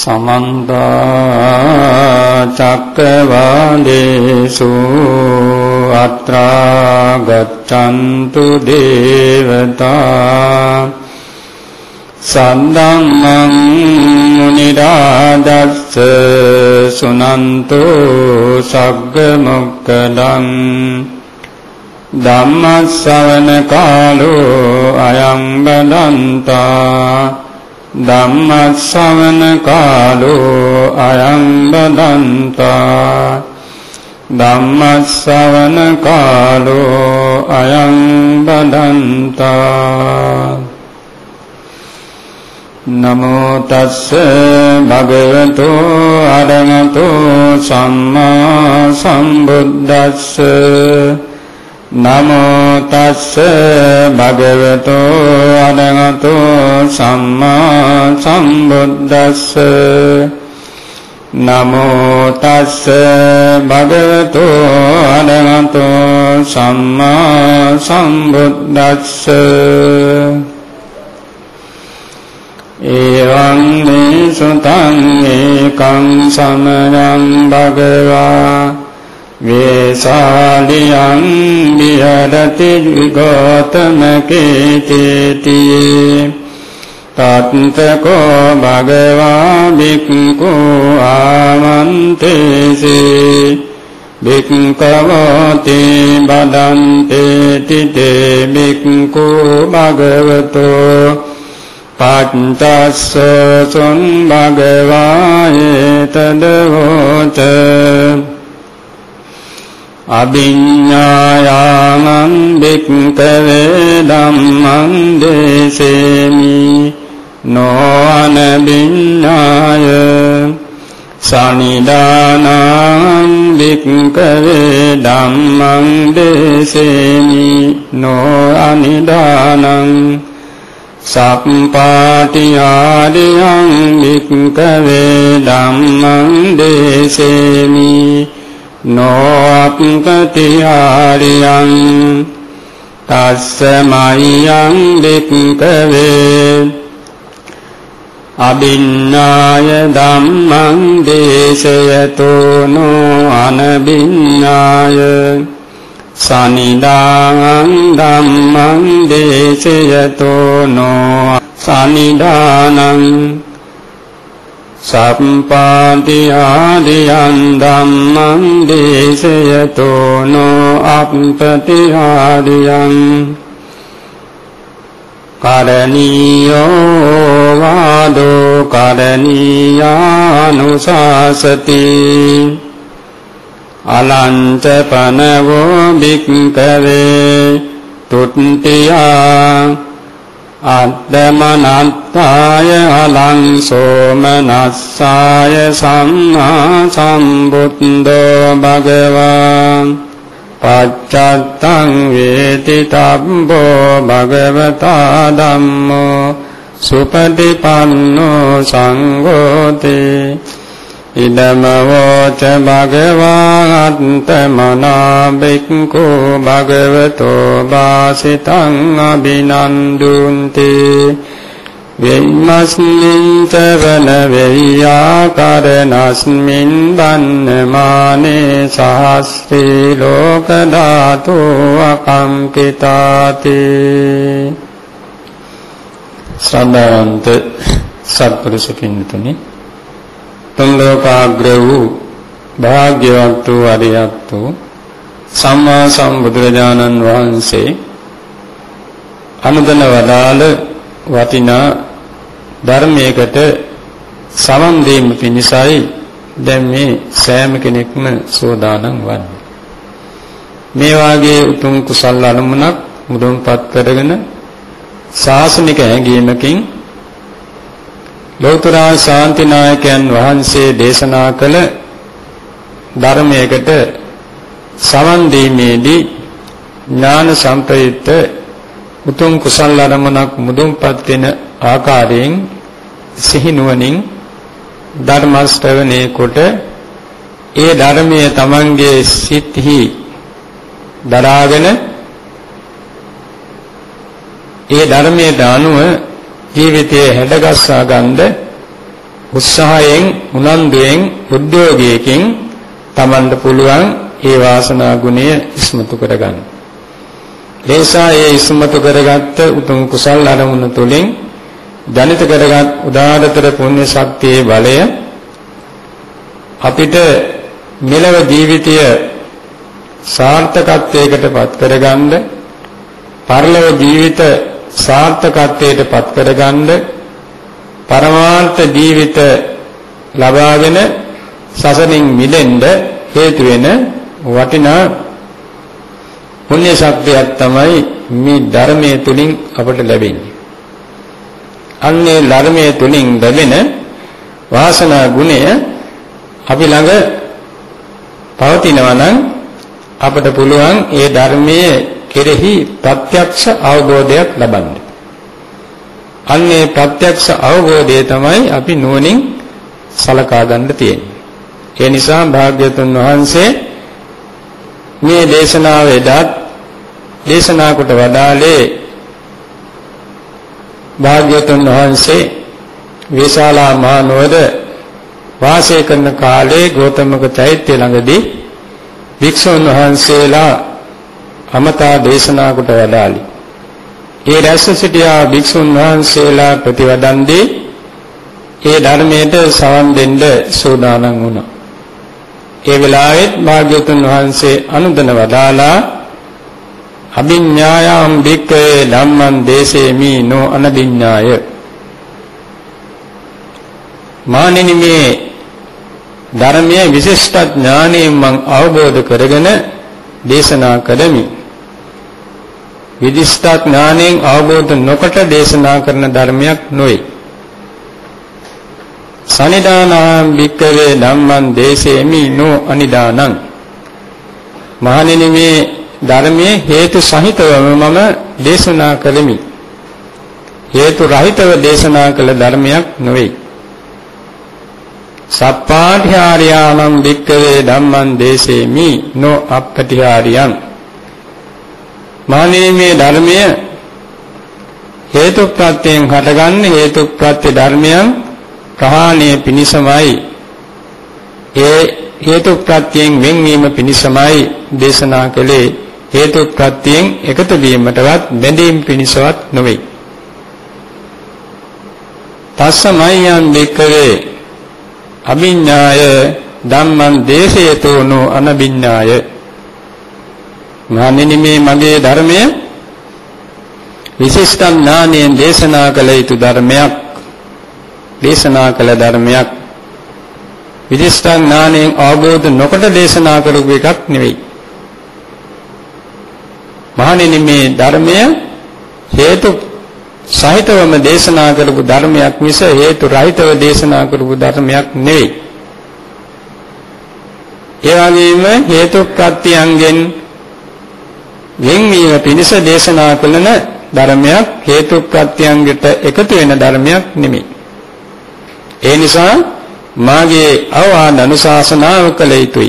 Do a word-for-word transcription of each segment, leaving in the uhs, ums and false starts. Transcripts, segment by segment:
समन्त चक्रवालेषु अत्रा गच्छन्तु देवता सद्धम्मं मुनिराजस्य सुनन्तु सग्गमुक्कडं धम्मश्रवण कालो अयं बदन्ता धम्मश्रवण कालो अयं बदन्ता धम्मश्रवण कालो अयं बदन्ता नमो तस्से भगवतो अरहतो सम्मा सम्बुद्धस्से नमो तस्से भगवतो अरहतो सम्मा सम्बुद्धस्से नमो तस्से भगवतो अरहतो सम्मा सम्बुद्धस्से एवं मे सुतं एकं समयं भगवा वेशालियं विहरति गौतमकेतेति तत्को भगवा भिक्खु आमन्तेसि भिक्खवोति वदन्तेति ते भिक्खु भगवतो पाञ्चस्सुं भगवाये तद्वोच अभिज्ञायां भिक्खवे धम्मं देशेमि नो अनभिज्ञाय सनिदानं भिक्खवे धम्मं देशेमि नो अनिदानं सप्पाटिहारियं भिक्खवे धम्मं देशेमि नो अपपटिहारियं तस्मैयं भिक्खवे अभिज्ञाय धम्मं देशयतो नो अनभिज्ञाय सनिदानं धम्मं देशयतो नो सनिदानं सप्पाटिहारियं धम्मं देशयतो नो अपपटिहारियं करणीयो वादो करणीयानुशासति अलञ्च पनवो भिक्खवे तुत्तिया अद्दमनत्ताय अलं सोमनस्साय सम्मा सम्बुद्धो भगवान् पश्चात्तं वेति तब्बो भगवता धम्मो सुपटिपन्नो संघोते इदमवोच भगवान्तमना भिक्खु भगवतो भासितं अभिनन्दन्ति वेय्मस्मिन् च वनवेय्याकरणस्मिन् वन्यमाने सहस्रे लोकधातो अकम्पिताति श्रद्धावन्त सत्पुरुष पिंडतुनि තුන්ලෝකාග්‍ර වූ භාග්‍යවත් වූ අරියත් වූ සම්මා සම්බුදුරජාණන් වහන්සේ අනුදන වදාළ වටිනා ධර්මයකට සමන් දීම පිණිසයි දැන් මේ සෑම කෙනෙක්ම සෝදානම් වන්නේ. මේ වාගේ උතුම් කුසල් අනුමුණක් මුදුන්පත් කරගෙන ශාසනික හැඟීමකින් ලෝතර ශාන්තිනායකයන් වහන්සේ දේශනා කළ ධර්මයකට සමන් දීමේදී ඥාන සම්ප්‍රයුක්ත උතුම් කුසල අරමුණක් මුදුන්පත් වෙන ආකාරයෙන් සිහි නුවණින් ධර්ම ශ්‍රවණය කොට ඒ ධර්මයේ තමන්ගේ සිත්හි දරාගෙන ඒ ධර්මයේ දානුව ජීවිතයේ හැඩගස්සා ගන්න උත්සාහයෙන් උනන්දුවෙන් උද්‍යෝගයකින් තමන්ට පුළුවන් ඒ වාසනා ගුණය ඉස්මතු කරගන්න. ඒසා ඒ ඉස්මතු කරගත්ත උතුම් කුසල් අරමුණු තුලින් ජනිත කරගත් උදාාරතර පුණ්‍ය ශක්තියේ බලය අපිට මෙලව ජීවිතය සාර්ථකත්වයකට පත් කරගන්න, පරලොව ජීවිත සාර්ථකත්වයට පත් කරගන්න, පරමාර්ථ ජීවිත ලබාගෙන සසරින් මිදෙන්න හේතු වෙන වටිනා පුණ්‍ය ශක්තියක් තමයි මේ ධර්මයේ තුලින් අපට ලැබෙන්නේ. අන්නේ ධර්මයේ තුලින් ලැබෙන වාසනා ගුණය අපි ළඟ පවතිනවා නම් අපට පුළුවන් ඒ ධර්මයේ කෙරෙහි ප්‍රත්‍යක්ෂ අවබෝධයක් ලබන්න. අන්නේ ප්‍රත්‍යක්ෂ අවබෝධය තමයි අපි නුවණින් සලකා ගන්න තියෙන්නේ. ඒ නිසා භාග්‍යවතුන් වහන්සේ මේ දේශනාවේදී දේශනා කොට වදාළේ භාග්‍යවතුන් වහන්සේ විශාලා මහා නුවර වාසය කරන කාලේ ගෞතමක චෛත්‍ය ළඟදී වික්ෂුන් වහන්සේලා අමතා දේශනා කොට වදාළි. ඒ රැස් සිටියා වික්ෂුන් වහන්සේලා ප්‍රතිවදන් දී ඒ ධර්මයට සවන් දෙන්න සූදානම් වුණා. ඒ වෙලාවෙත් භාග්‍යවතුන් වහන්සේ අනුදන වදාලා අභිඥායම් භික්ඛවේ ධම්මං දේසේමි නෝ අනභිඥාය. මානෙනි මේ ධර්මයේ විශිෂ්ට ඥානයෙන් මං අවබෝධ කරගෙන දේශනා කරමි. විදිෂ්ඨ ඥානයෙන් අවබෝධ නොකොට දේශනා කරන ධර්මයක් නොවේ. සනිදානං භික්ඛවේ ධම්මං දේසේමි නෝ අනිදානං. මහණෙනි මේ ධර්මයේ හේතු සහිතවම මම දේශනා කළෙමි. හේතු රහිතව දේශනා කළ ධර්මයක් නොවේ. සප්පාඨ්‍යාරියාණං භික්ඛවේ ධම්මං දේසේමි නෝ අප්පටිහාරියං. මහණෙනි මේ ධර්මය හේතු ප්‍රත්‍යයෙන් හටගන්නේ හේතු ප්‍රත්‍ය ධර්මයන් ප්‍රහාණය පිණිසමයි. ඒ හේතු ප්‍රත්‍යයෙන් වෙන්වීම පිණිසමයි දේශනා කළේ. හේතු ප්‍රත්‍යයෙන් එකතු වීමටවත් බැඳීම පිණිසවත් නොවේ. තස්සමයං භික්ඛවේ අභිඥාය ධම්මං දේශේතෝ නෝ අනභිඥාය. මහණෙනි මේ මගේ ධර්මය විශිෂ්ට ඥානයෙන් දේශනා කළ යුතු ධර්මයක්. දේශනා කළ ධර්මයක් විශිෂ්ට ඥානයෙන් අවබෝධ නොකොට දේශනා කරපු එකක් නෙවෙයි. මහණෙනි මේ ධර්මය හේතු සහිතවම දේශනා කරපු ධර්මයක් මිස හේතු රහිතව දේශනා කරපු ධර්මයක් නෙවෙයි. ඒ වගේම හේතු ප්‍රත්‍යයන්ගෙන් වෙන්වීම පිණිස දේශනා කළන ධර්මයක් හේතු ප්‍රත්‍යයන්කට එකතු වෙන ධර්මයක් නෙමෙයි. ඒ නිසා මාගේ අවවාද අනුශාසනාව කළ යුතුයි.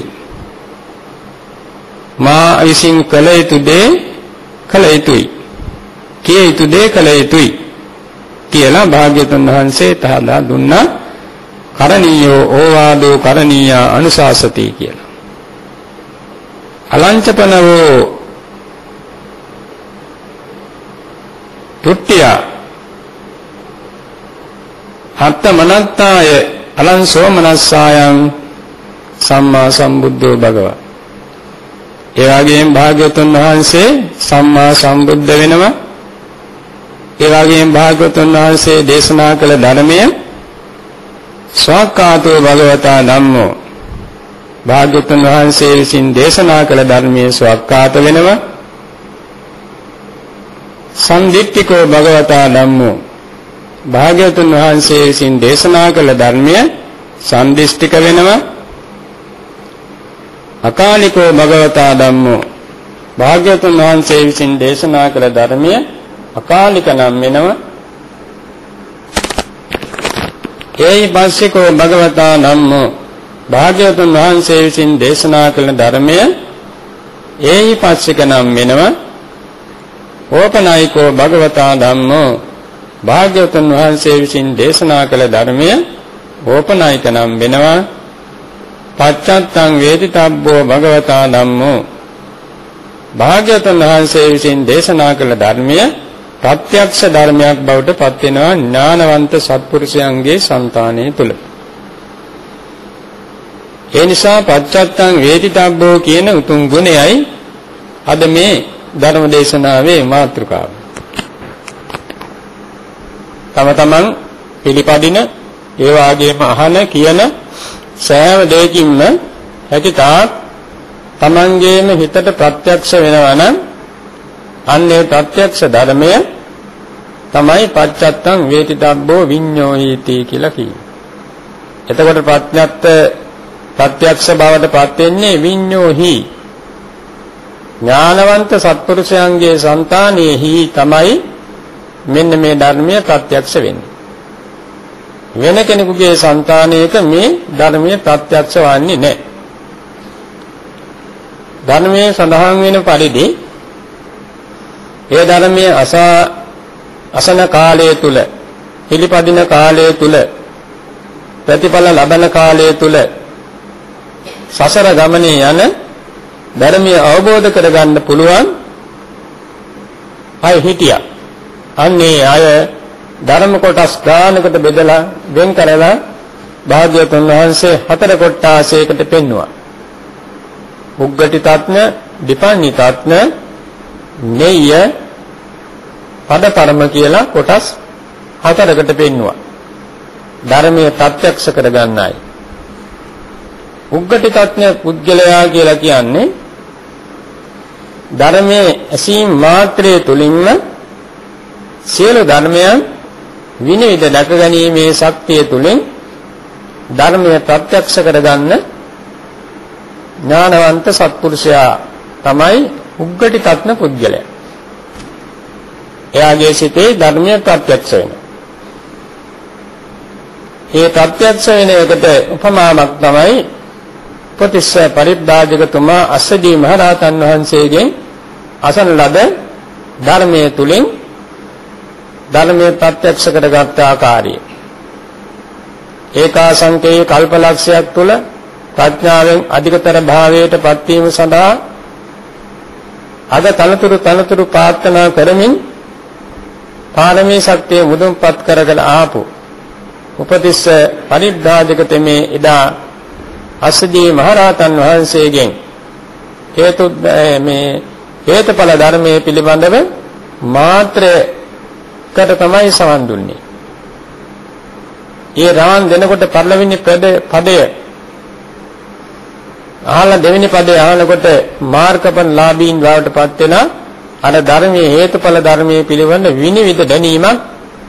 මා විසින් කළ යුතු දේ කළ යුතුයි. කිය යුතු දේ කළ යුතුයි කියලා භාග්‍යවතුන් වහන්සේ තහදා දුන්නා. කරණීයෝ ඕවාදෝ කරණීයා අනුශාසති කියලා. අලංචපනවෝ තුට්ඨිය අත්තමනත්තාය අලං සෝමනස්සායන් සම්මා සම්බුද්ධෝ භගවා. ඒ වගේම භාග්‍යවතුන් වහන්සේ සම්මා සම්බුද්ධ වෙනවා. ඒ වගේම භාග්‍යවතුන් වහන්සේ දේශනා කළ ධර්මය ස්වාක්ඛාතෝ භගවතා ධම්මෝ. භාග්‍යවතුන් වහන්සේ විසින් දේශනා කළ ධර්මයේ ස්වාක්ඛාත වෙනවා. සම්දිට්ඨිකෝ භගවතා ධම්මෝ. භාග්‍යවතුන් වහන්සේ විසින් දේශනා කළ ධර්මය සම්දිෂ්ඨික වෙනවා. අකාලිකෝ භගවතා ධම්මෝ. භාග්‍යවතුන් වහන්සේ විසින් දේශනා කළ ධර්මය අකාලික නම් වෙනවා. ඒයි පස්සිකෝ භගවතා ධම්මෝ. භාග්‍යවතුන් වහන්සේ විසින් දේශනා කළ ධර්මය ඒයි පස්සික නම් වෙනවා. ඕපනායිකෝ භගවතා ධම්මෝ. භාග්‍යවතුන් වහන්සේ විසින් දේශනා කළ ධර්මය ඕපනායක නම් වෙනවා. පච්චත්තං වේදිතබ්බෝ භගවතා ධම්මෝ භාග්‍යවතුන් වහන්සේ විසින් දේශනා කළ ධර්මය ප්‍රත්‍යක්ෂ ධර්මයක් බවට පත් වෙනවා ඥානවන්ත සත්පුරුෂයන්ගේ సంతානය තුල. ඒ නිසා පච්චත්තං වේදිතබ්බෝ කියන උතුම් ගුණයයි අද මේ ධර්ම දේශනාවේ මාතෘකාව. තම තමන් පිළිපදින ඒ වාගේම අහන කියන සෑම දෙයකින්ම හැකිතාක් තමන්ගේම හිතට ප්‍රත්‍යක්ෂ වෙනවා නම් අන්නේ ප්‍රත්‍යක්ෂ ධර්මය තමයි පච්චත්තං වේදිතබ්බෝ විඤ්ඤෝහිති කියලා කියන්නේ. එතකොට ප්‍රඥාත් ප්‍රත්‍යක්ෂ බවට පත් වෙන්නේ විඤ්ඤෝහි ඥානවන්ත සත්පුරුෂයන්ගේ సంతානෙහි තමයි මෙන්න මේ ධර්මය ප්‍රත්‍යක්ෂ වෙන්නේ. වෙන කෙනෙකුගේ సంతානයක මේ ධර්මය ප්‍රත්‍යක්ෂ වන්නේ නැහැ. ධර්මයේ සඳහන් වෙන පරිදි ඒ ධර්මයේ අසා අසන කාලය තුල පිළිපදින කාලය තුල ප්‍රතිඵල ලබන කාලය තුල සසර ගමනේ යන ධර්මයේ අවබෝධ කරගන්න පුළුවන් අය හිටියා. අන්නේ අය ධර්ම කොටස් ගානකට බෙදලා වෙන් කරලා භාග්‍යවතුන් වහන්සේ හතර කොටාසයකට පෙන්වුවා. උග්ගටි තත්න, දීපන්නි තත්න, නෙය්‍ය, පදපරම කියලා කොටස් හතරකට පෙන්වුවා. ධර්මයේ ප්‍රත්‍යක්ෂ කරගන්නයි. උග්ගටි තත්න පුද්ගලයා කියලා කියන්නේ ධර්මයේ ඇසීම් මාත්‍රයේ තුලින්ම සියලු ධර්මයන් විනිවිද දැක ගැනීමේ ශක්තිය තුලින් ධර්මයේ ප්‍රත්‍යක්ෂ කරගන්න ඥානවන්ත සත්පුරුෂයා තමයි උග්ගටි තත්න පුද්ගලයා. එයාගේ සිතේ ධර්මයේ ප්‍රත්‍යක්ෂ වෙනවා. ඒ ප්‍රත්‍යක්ෂ වෙන එකට උපමාවක් තමයි උපතිස්ස පරිබ්‍රාජකතුමා අස්සදී මහ රහතන් වහන්සේගෙන් අසන ලද ධර්මයේ තුලින් ධර්මයේ ප්‍රත්‍යක්ෂ කරගත් ආකාරය. ඒකාසංකේය කල්පලක්ෂයක් තුල ප්‍රඥාවෙන් අධිකතර භාවයට පත්වීම සඳහා අද තනතුරු තනතුරු ප්‍රාර්ථනා කරමින් පාරමී ශක්තිය මුදුන්පත් කරගෙන ආපු උපතිස්ස පරිබ්‍රාජකතමේ එදා අස්සදී මහරහතන් වහන්සේගෙන් හේතු මේ හේතුඵල ධර්මයේ පිළිබඳව මාත්‍රකට තමයි සවන් දුන්නේ. ඒ රාන් දෙනකොට පළවෙනි පදය අහලා දෙවෙනි පදේ අහනකොට මාර්ගඵල ලාභීන් බවට පත් වෙන අර ධර්මයේ හේතුඵල ධර්මයේ පිළිබඳ විනිවිද දැනීමක්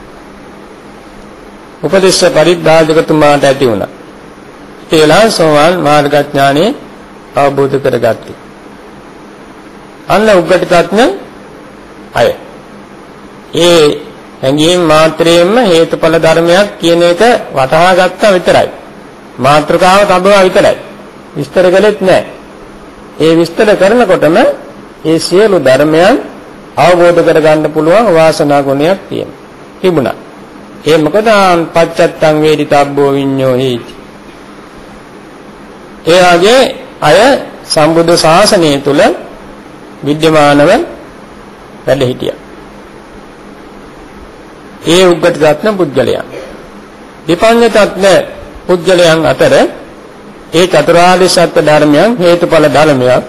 උපදේශ පරිබ්‍රාජකතුමාට ඇති වුණා. ඒලා සෝවාන් මාර්ගඥානෙ අවබෝධ කරගත්තා. අන්න උග්ගටි තත්න අය. ඒ හැඟීම් මාත්‍රයෙන්ම හේතුඵල ධර්මයක් කියන එක වටහා ගත්තා විතරයි. මාත්‍රකාව තබවා විතරයි. විස්තර කළෙත් නැහැ. ඒ විස්තර කරනකොටම ඒ සියලු ධර්මයන් අවබෝධ කරගන්න පුළුවන් වාසනා ගුණයක් තියෙනවා. තිබුණා. ඒ මොකද පච්චත්තං වේදිතබ්බෝ විඤ්ඤෝහිති. ඒ ආගේ අය සම්බුද්ධ ශාසනය තුල විද්‍යමානව වැඩ හිටියා. ඒ උග්ගටි තත්න පුද්ගලයන්. දීපඤ්ඤ තත්න පුද්ගලයන් අතර ඒ චතුරාර්ය සත්‍ය ධර්මයන් හේතුඵල ධර්මයක්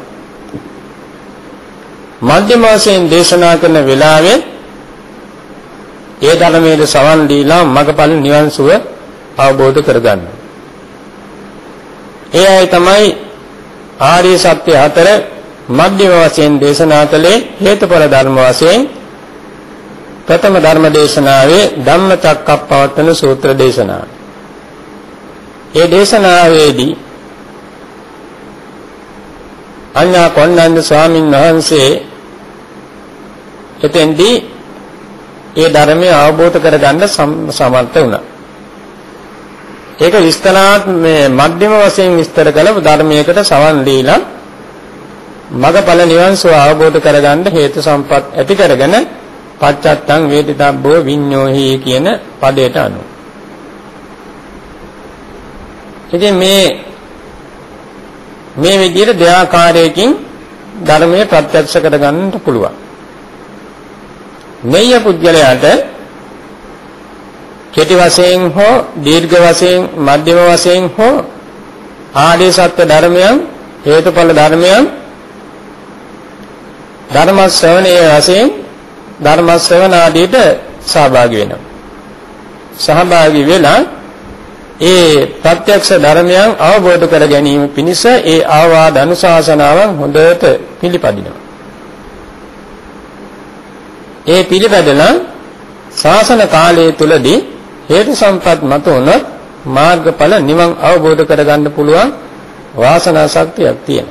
මධ්‍යම වශයෙන් දේශනා කරන වෙලාවේ ඒ ධර්මයේ සවන් දීලා මගපල නිවන් සුව අවබෝධ කරගන්න. ඒ අය තමයි ආර්ය සත්‍ය හතර මධ්‍යම වශයෙන් දේශනා කළේ හේතුඵල ධර්ම වශයෙන් ප්‍රථම ධර්ම දේශනාවේ ධම්මචක්කප්පවත්තන සූත්‍ර දේශනාව. ඒ දේශනාවේදී අඤ්ඤා කොණ්ණන්ද ස්වාමීන් වහන්සේ එතෙන්දී ඒ ධර්මය අවබෝධ කරගන්න සමර්ථ වුණා. ඒක විස්තරාත් මේ මධ්‍යම වශයෙන් විස්තර කළ ධර්මයකට සවන් දීලා මගපල නිවන් සුව අවබෝධ කරගන්න හේතු සම්පත් ඇති කරගෙන පච්චත්තං වේදිතබ්බෝ විඤ්ඤෝහි කියන පදයට අනුව ඉතින් මේ මේ විදිහට දෙආකාරයකින් ධර්මයේ ප්‍රත්‍යක්ෂ කරගන්නට පුළුවන්. මෙය පුද්ගලයාට කෙටි වශයෙන් හෝ දීර්ඝ වශයෙන් මධ්‍යම වශයෙන් හෝ ආදී සත්‍ය ධර්මයන් හේතුඵල ධර්මයන් ධර්ම ශ්‍රවණයේ වශයෙන් ධර්ම ශ්‍රවණ ආදීට සහභාගී වෙනවා. සහභාගී වෙලා ඒ ප්‍රත්‍යක්ෂ ධර්මයන් අවබෝධ කර ගැනීම පිණිස ඒ ආවාද අනුශාසනාවන් හොඳට පිළිපදිනවා. ඒ පිළිපදලා ශාසන කාලය තුලදී හේතු සම්පත් මත උන මාර්ගඵල නිවන් අවබෝධ කරගන්න පුළුවන් වාසනා ශක්තියක් තියෙනවා.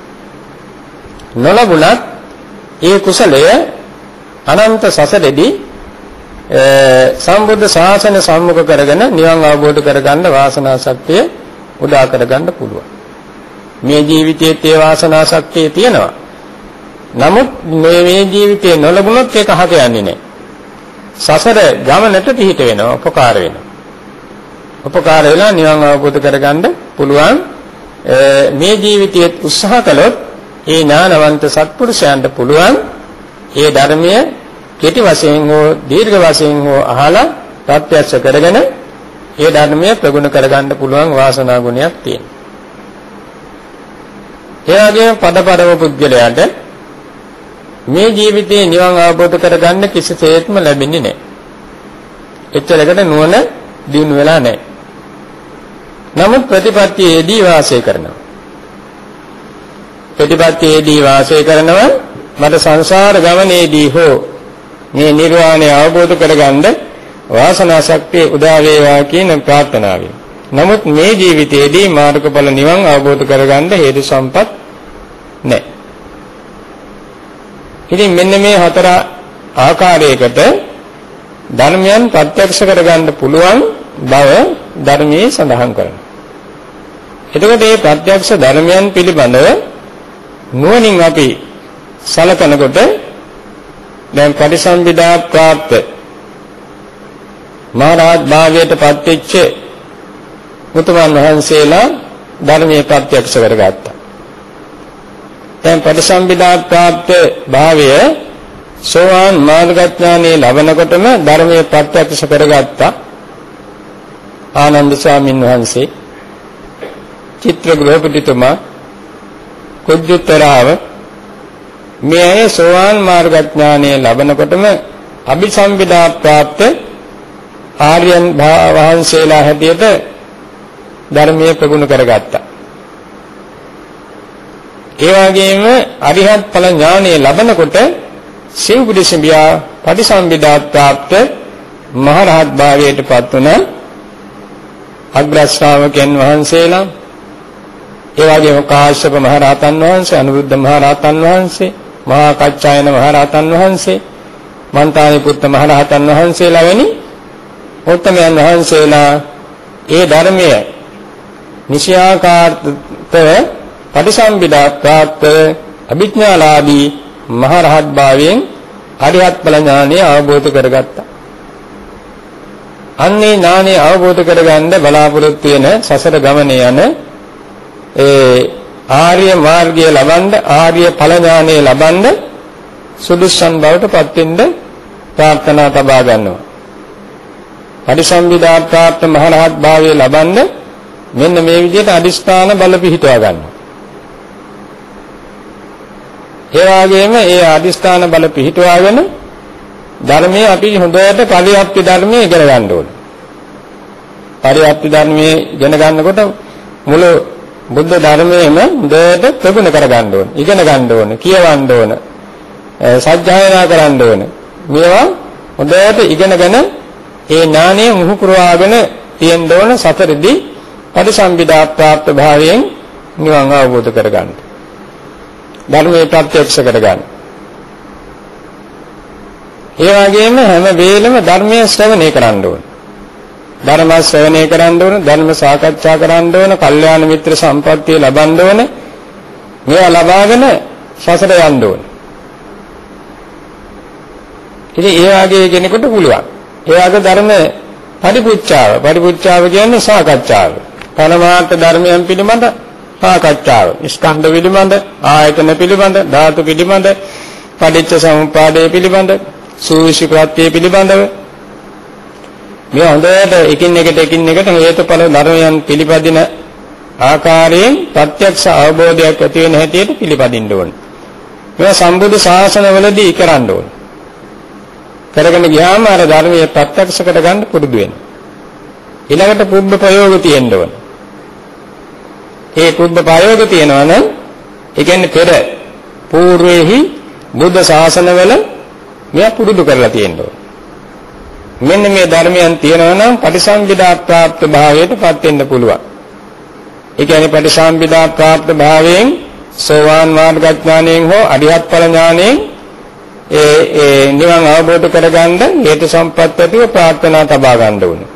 නොලබුණත් ඒ කුසලය අනන්ත සසරෙදී සම්බුද්ධ ශාසන සම්මුඛ කරගෙන නිවන් අවබෝධ කරගන්න වාසනා ශක්තිය උදා කරගන්න පුළුවන්. මේ ජීවිතයේ තේ වාසනා ශක්තිය තියෙනවා. නමුත් මේ මේ ජීවිතේ නොලබුණොත් ඒක හක යන්නේ නැහැ. සසර ගමනට පිහිට වෙනවා, උපකාර වෙනවා. උපකාර වෙලා නිවන් අවබෝධ කරගන්න පුළුවන්. මේ ජීවිතයේ උත්සාහ කළොත් ඒ ඥානවන්ත සත්පුරුෂයන්ට පුළුවන් ඒ ධර්මයේ කෙටි වශයෙන් හෝ දීර්ඝ වශයෙන් හෝ අහලා ප්‍රත්‍යක්ෂ කරගෙන ඒ ධර්මයේ ප්‍රගුණ කරගන්න පුළුවන් වාසනා ගුණයක් තියෙනවා. ඒ වගේම පදපරම පුද්ගලයාට මේ ජීවිතේ නිවන් අවබෝධ කරගන්න කිසිසේත්ම ලැබෙන්නේ නැහැ. එච්චරකට නුවණ දිනු වෙලා නැහැ. නමුත් ප්‍රතිපත්තියේදී වාසය කරනවා. ප්‍රතිපත්තියේදී වාසය කරනවා මට සංසාර ගමනේදී හෝ මේ නිර්වාණය අවබෝධ කරගන්න වාසනා ශක්තිය උදා වේවා කියන ප්‍රාර්ථනාවයි. නමුත් මේ ජීවිතයේදී මාර්ගඵල නිවන් අවබෝධ කරගන්න හේතු සම්පත් නැහැ. ඉතින් මෙන්න මේ හතර ආකාරයකට ධර්මයන් ප්‍රත්‍යක්ෂ කරගන්න පුළුවන් බව ධර්මයේ සඳහන් කරනවා. එතකොට මේ ප්‍රත්‍යක්ෂ ධර්මයන් පිළිබඳව නුවණින් අපි සලකනකොට දැන් පටිසම්භිදා ප්‍රාප්ත මහරහත් භාවයට පත්වෙච්ච උතුමන් වහන්සේලා ධර්මයේ ප්‍රත්‍යක්ෂ කරගත්තා. දැන් පටිසම්භිදා ප්‍රාප්ත භාවය සෝවාන් මාර්ගඥානෙ ලබනකොටම ධර්මයේ ප්‍රත්‍යක්ෂ කරගත්තා. ආනන්ද ස්වාමීන් වහන්සේ, චිත්‍රගෘහපතිතුමා, කුජුත්තරාව මේ අය සෝවාන් මාර්ගඥානය ලබනකොටම අභිසම්පදා ප්‍රාප්ත ආර්යයන් වහන්සේලා හැටියට ධර්මයේ ප්‍රගුණ කරගත්තා. ඒ වගේම අරිහත් ඵල ඥානය ලබනකොට සිව්බුදුසිඹියා පටිසම්භිදා ප්‍රාප්ත මහරහත් භාවයට පත් වුණ අග්‍ර ශ්‍රාවකයන් වහන්සේලා, ඒ වගේම කාශ්‍යප මහ රහතන් වහන්සේ, අනුරුද්ධ මහ රහතන් වහන්සේ, මහා කච්චායන මහ රහතන් වහන්සේ, මන්තානි පුත්ත මහ රහතන් වහන්සේලා වැනි උත්තමයන් වහන්සේලා ඒ ධර්මයේ නිශ්‍යාකාර්ත පටිසම්භිදා ප්‍රාප්ත අභිඥාලාභී මහ රහත් භාවයෙන් අරිහත් ඵල ඥානය අවබෝධ කරගත්තා. අන්නේ ඥානය අවබෝධ කරගන්න බලාපොරොත්තු වෙන සසර ගමනේ යන ඒ ආර්ය මාර්ගය ලබන්න, ආර්ය ඵල ඥානය ලබන්න සුදුසුන් බවට පත් වෙන්න ප්‍රාර්ථනා තබා ගන්නවා. පටිසම්භිදා ප්‍රාප්ත මහරහත් භාවය ලබන්න මෙන්න මේ විදිහට අදිස්ථාන බල පිහිටවා ගන්නවා. ඒ වගේම ඒ අදිස්ථාන බල පිහිටවාගෙන ධර්මයේ අපි හොඳට පරියප්ති ධර්මයේ ඉගෙන ගන්න ඕනේ. පරියප්ති ධර්මයේ ඉගෙන ගන්නකොට මුළු බුද්ධ ධර්මයේම හොඳට ප්‍රගුණ කර ගන්න ඕනේ. ඉගෙන ගන්න ඕනේ, කියවන්න ඕනේ, සත්‍යයනා කරන්න ඕනේ. මේවා හොඳට ඉගෙනගෙන ඒ ඥානය මුහු පුරවාගෙන තියෙන්න ඕන සතරදී පටිසම්භිදා ප්‍රාප්ත භාවයෙන් නිවන් අවබෝධ කරගන්න. ධර්මයේ ප්‍රත්‍යක්ෂ කරගන්න. ඒ වගේම හැම වෙලෙම ධර්මයේ ශ්‍රවණය කරන්න ඕන. ධර්ම ශ්‍රවණය කරන්න ඕන, ධර්ම සාකච්ඡා කරන්න ඕන, කල්යාණ මිත්‍ර සම්පත්තිය ලබන්න ඕන. මේවා ලබාගෙන සසර යන්න ඕන. ඉතින් ඒ වගේ කෙනෙකුට පුළුවන්. ඒ වගේ ධර්ම පරිපුච්ඡාව, පරිපුච්ඡාව කියන්නේ සාකච්ඡාව. පරමාර්ථ ධර්මයන් පිළිබඳ සාකච්ඡාව. ස්කන්ධ පිළිබඳ, ආයතන පිළිබඳ, ධාතු පිළිබඳ, පටිච්ච සමුප්පාදය පිළිබඳ, සූවිසි ප්‍රත්‍ය පිළිබඳව මේ හොඳට එකින් එකට එකින් එකට හේතුඵල ධර්මයන් පිළිපදින ආකාරයෙන් ප්‍රත්‍යක්ෂ අවබෝධයක් ඇති වෙන හැටියට පිළිපදින්න ඕන. මේ සම්බුද්ධ ශාසනවලදී කරන්න ඕන. කරගෙන ගියාම අර ධර්මයේ ප්‍රත්‍යක්ෂ කරගන්න පුරුදු වෙනවා. ඊළඟට පුබ්බ ප්‍රයෝග තියෙන්න ඕන. ඒ පුබ්බ ප්‍රයෝග තියෙනවා නම් ඒ කියන්නේ පෙර పూర్වෙහි බුද්ධ ශාසනවල මෙයා පුරුදු කරලා තියෙන්න ඕන. මෙන්න මේ ධර්මයන් තියෙනවා නම් පටිසම්භිදා ප්‍රාප්ත භාවයටපත් වෙන්න පුළුවන්. ඒ කියන්නේ පටිසම්භිදා ප්‍රාප්ත භාවයෙන් සෝවාන් මාර්ග ඥානයෙන් හෝ අරිහත් ඵල ඥානයෙන් ඒ ඒ නිවන් අවබෝධ කරගන්න හේතු සම්පත් ඇතිව ප්‍රාර්ථනා තබා ගන්න ඕනේ.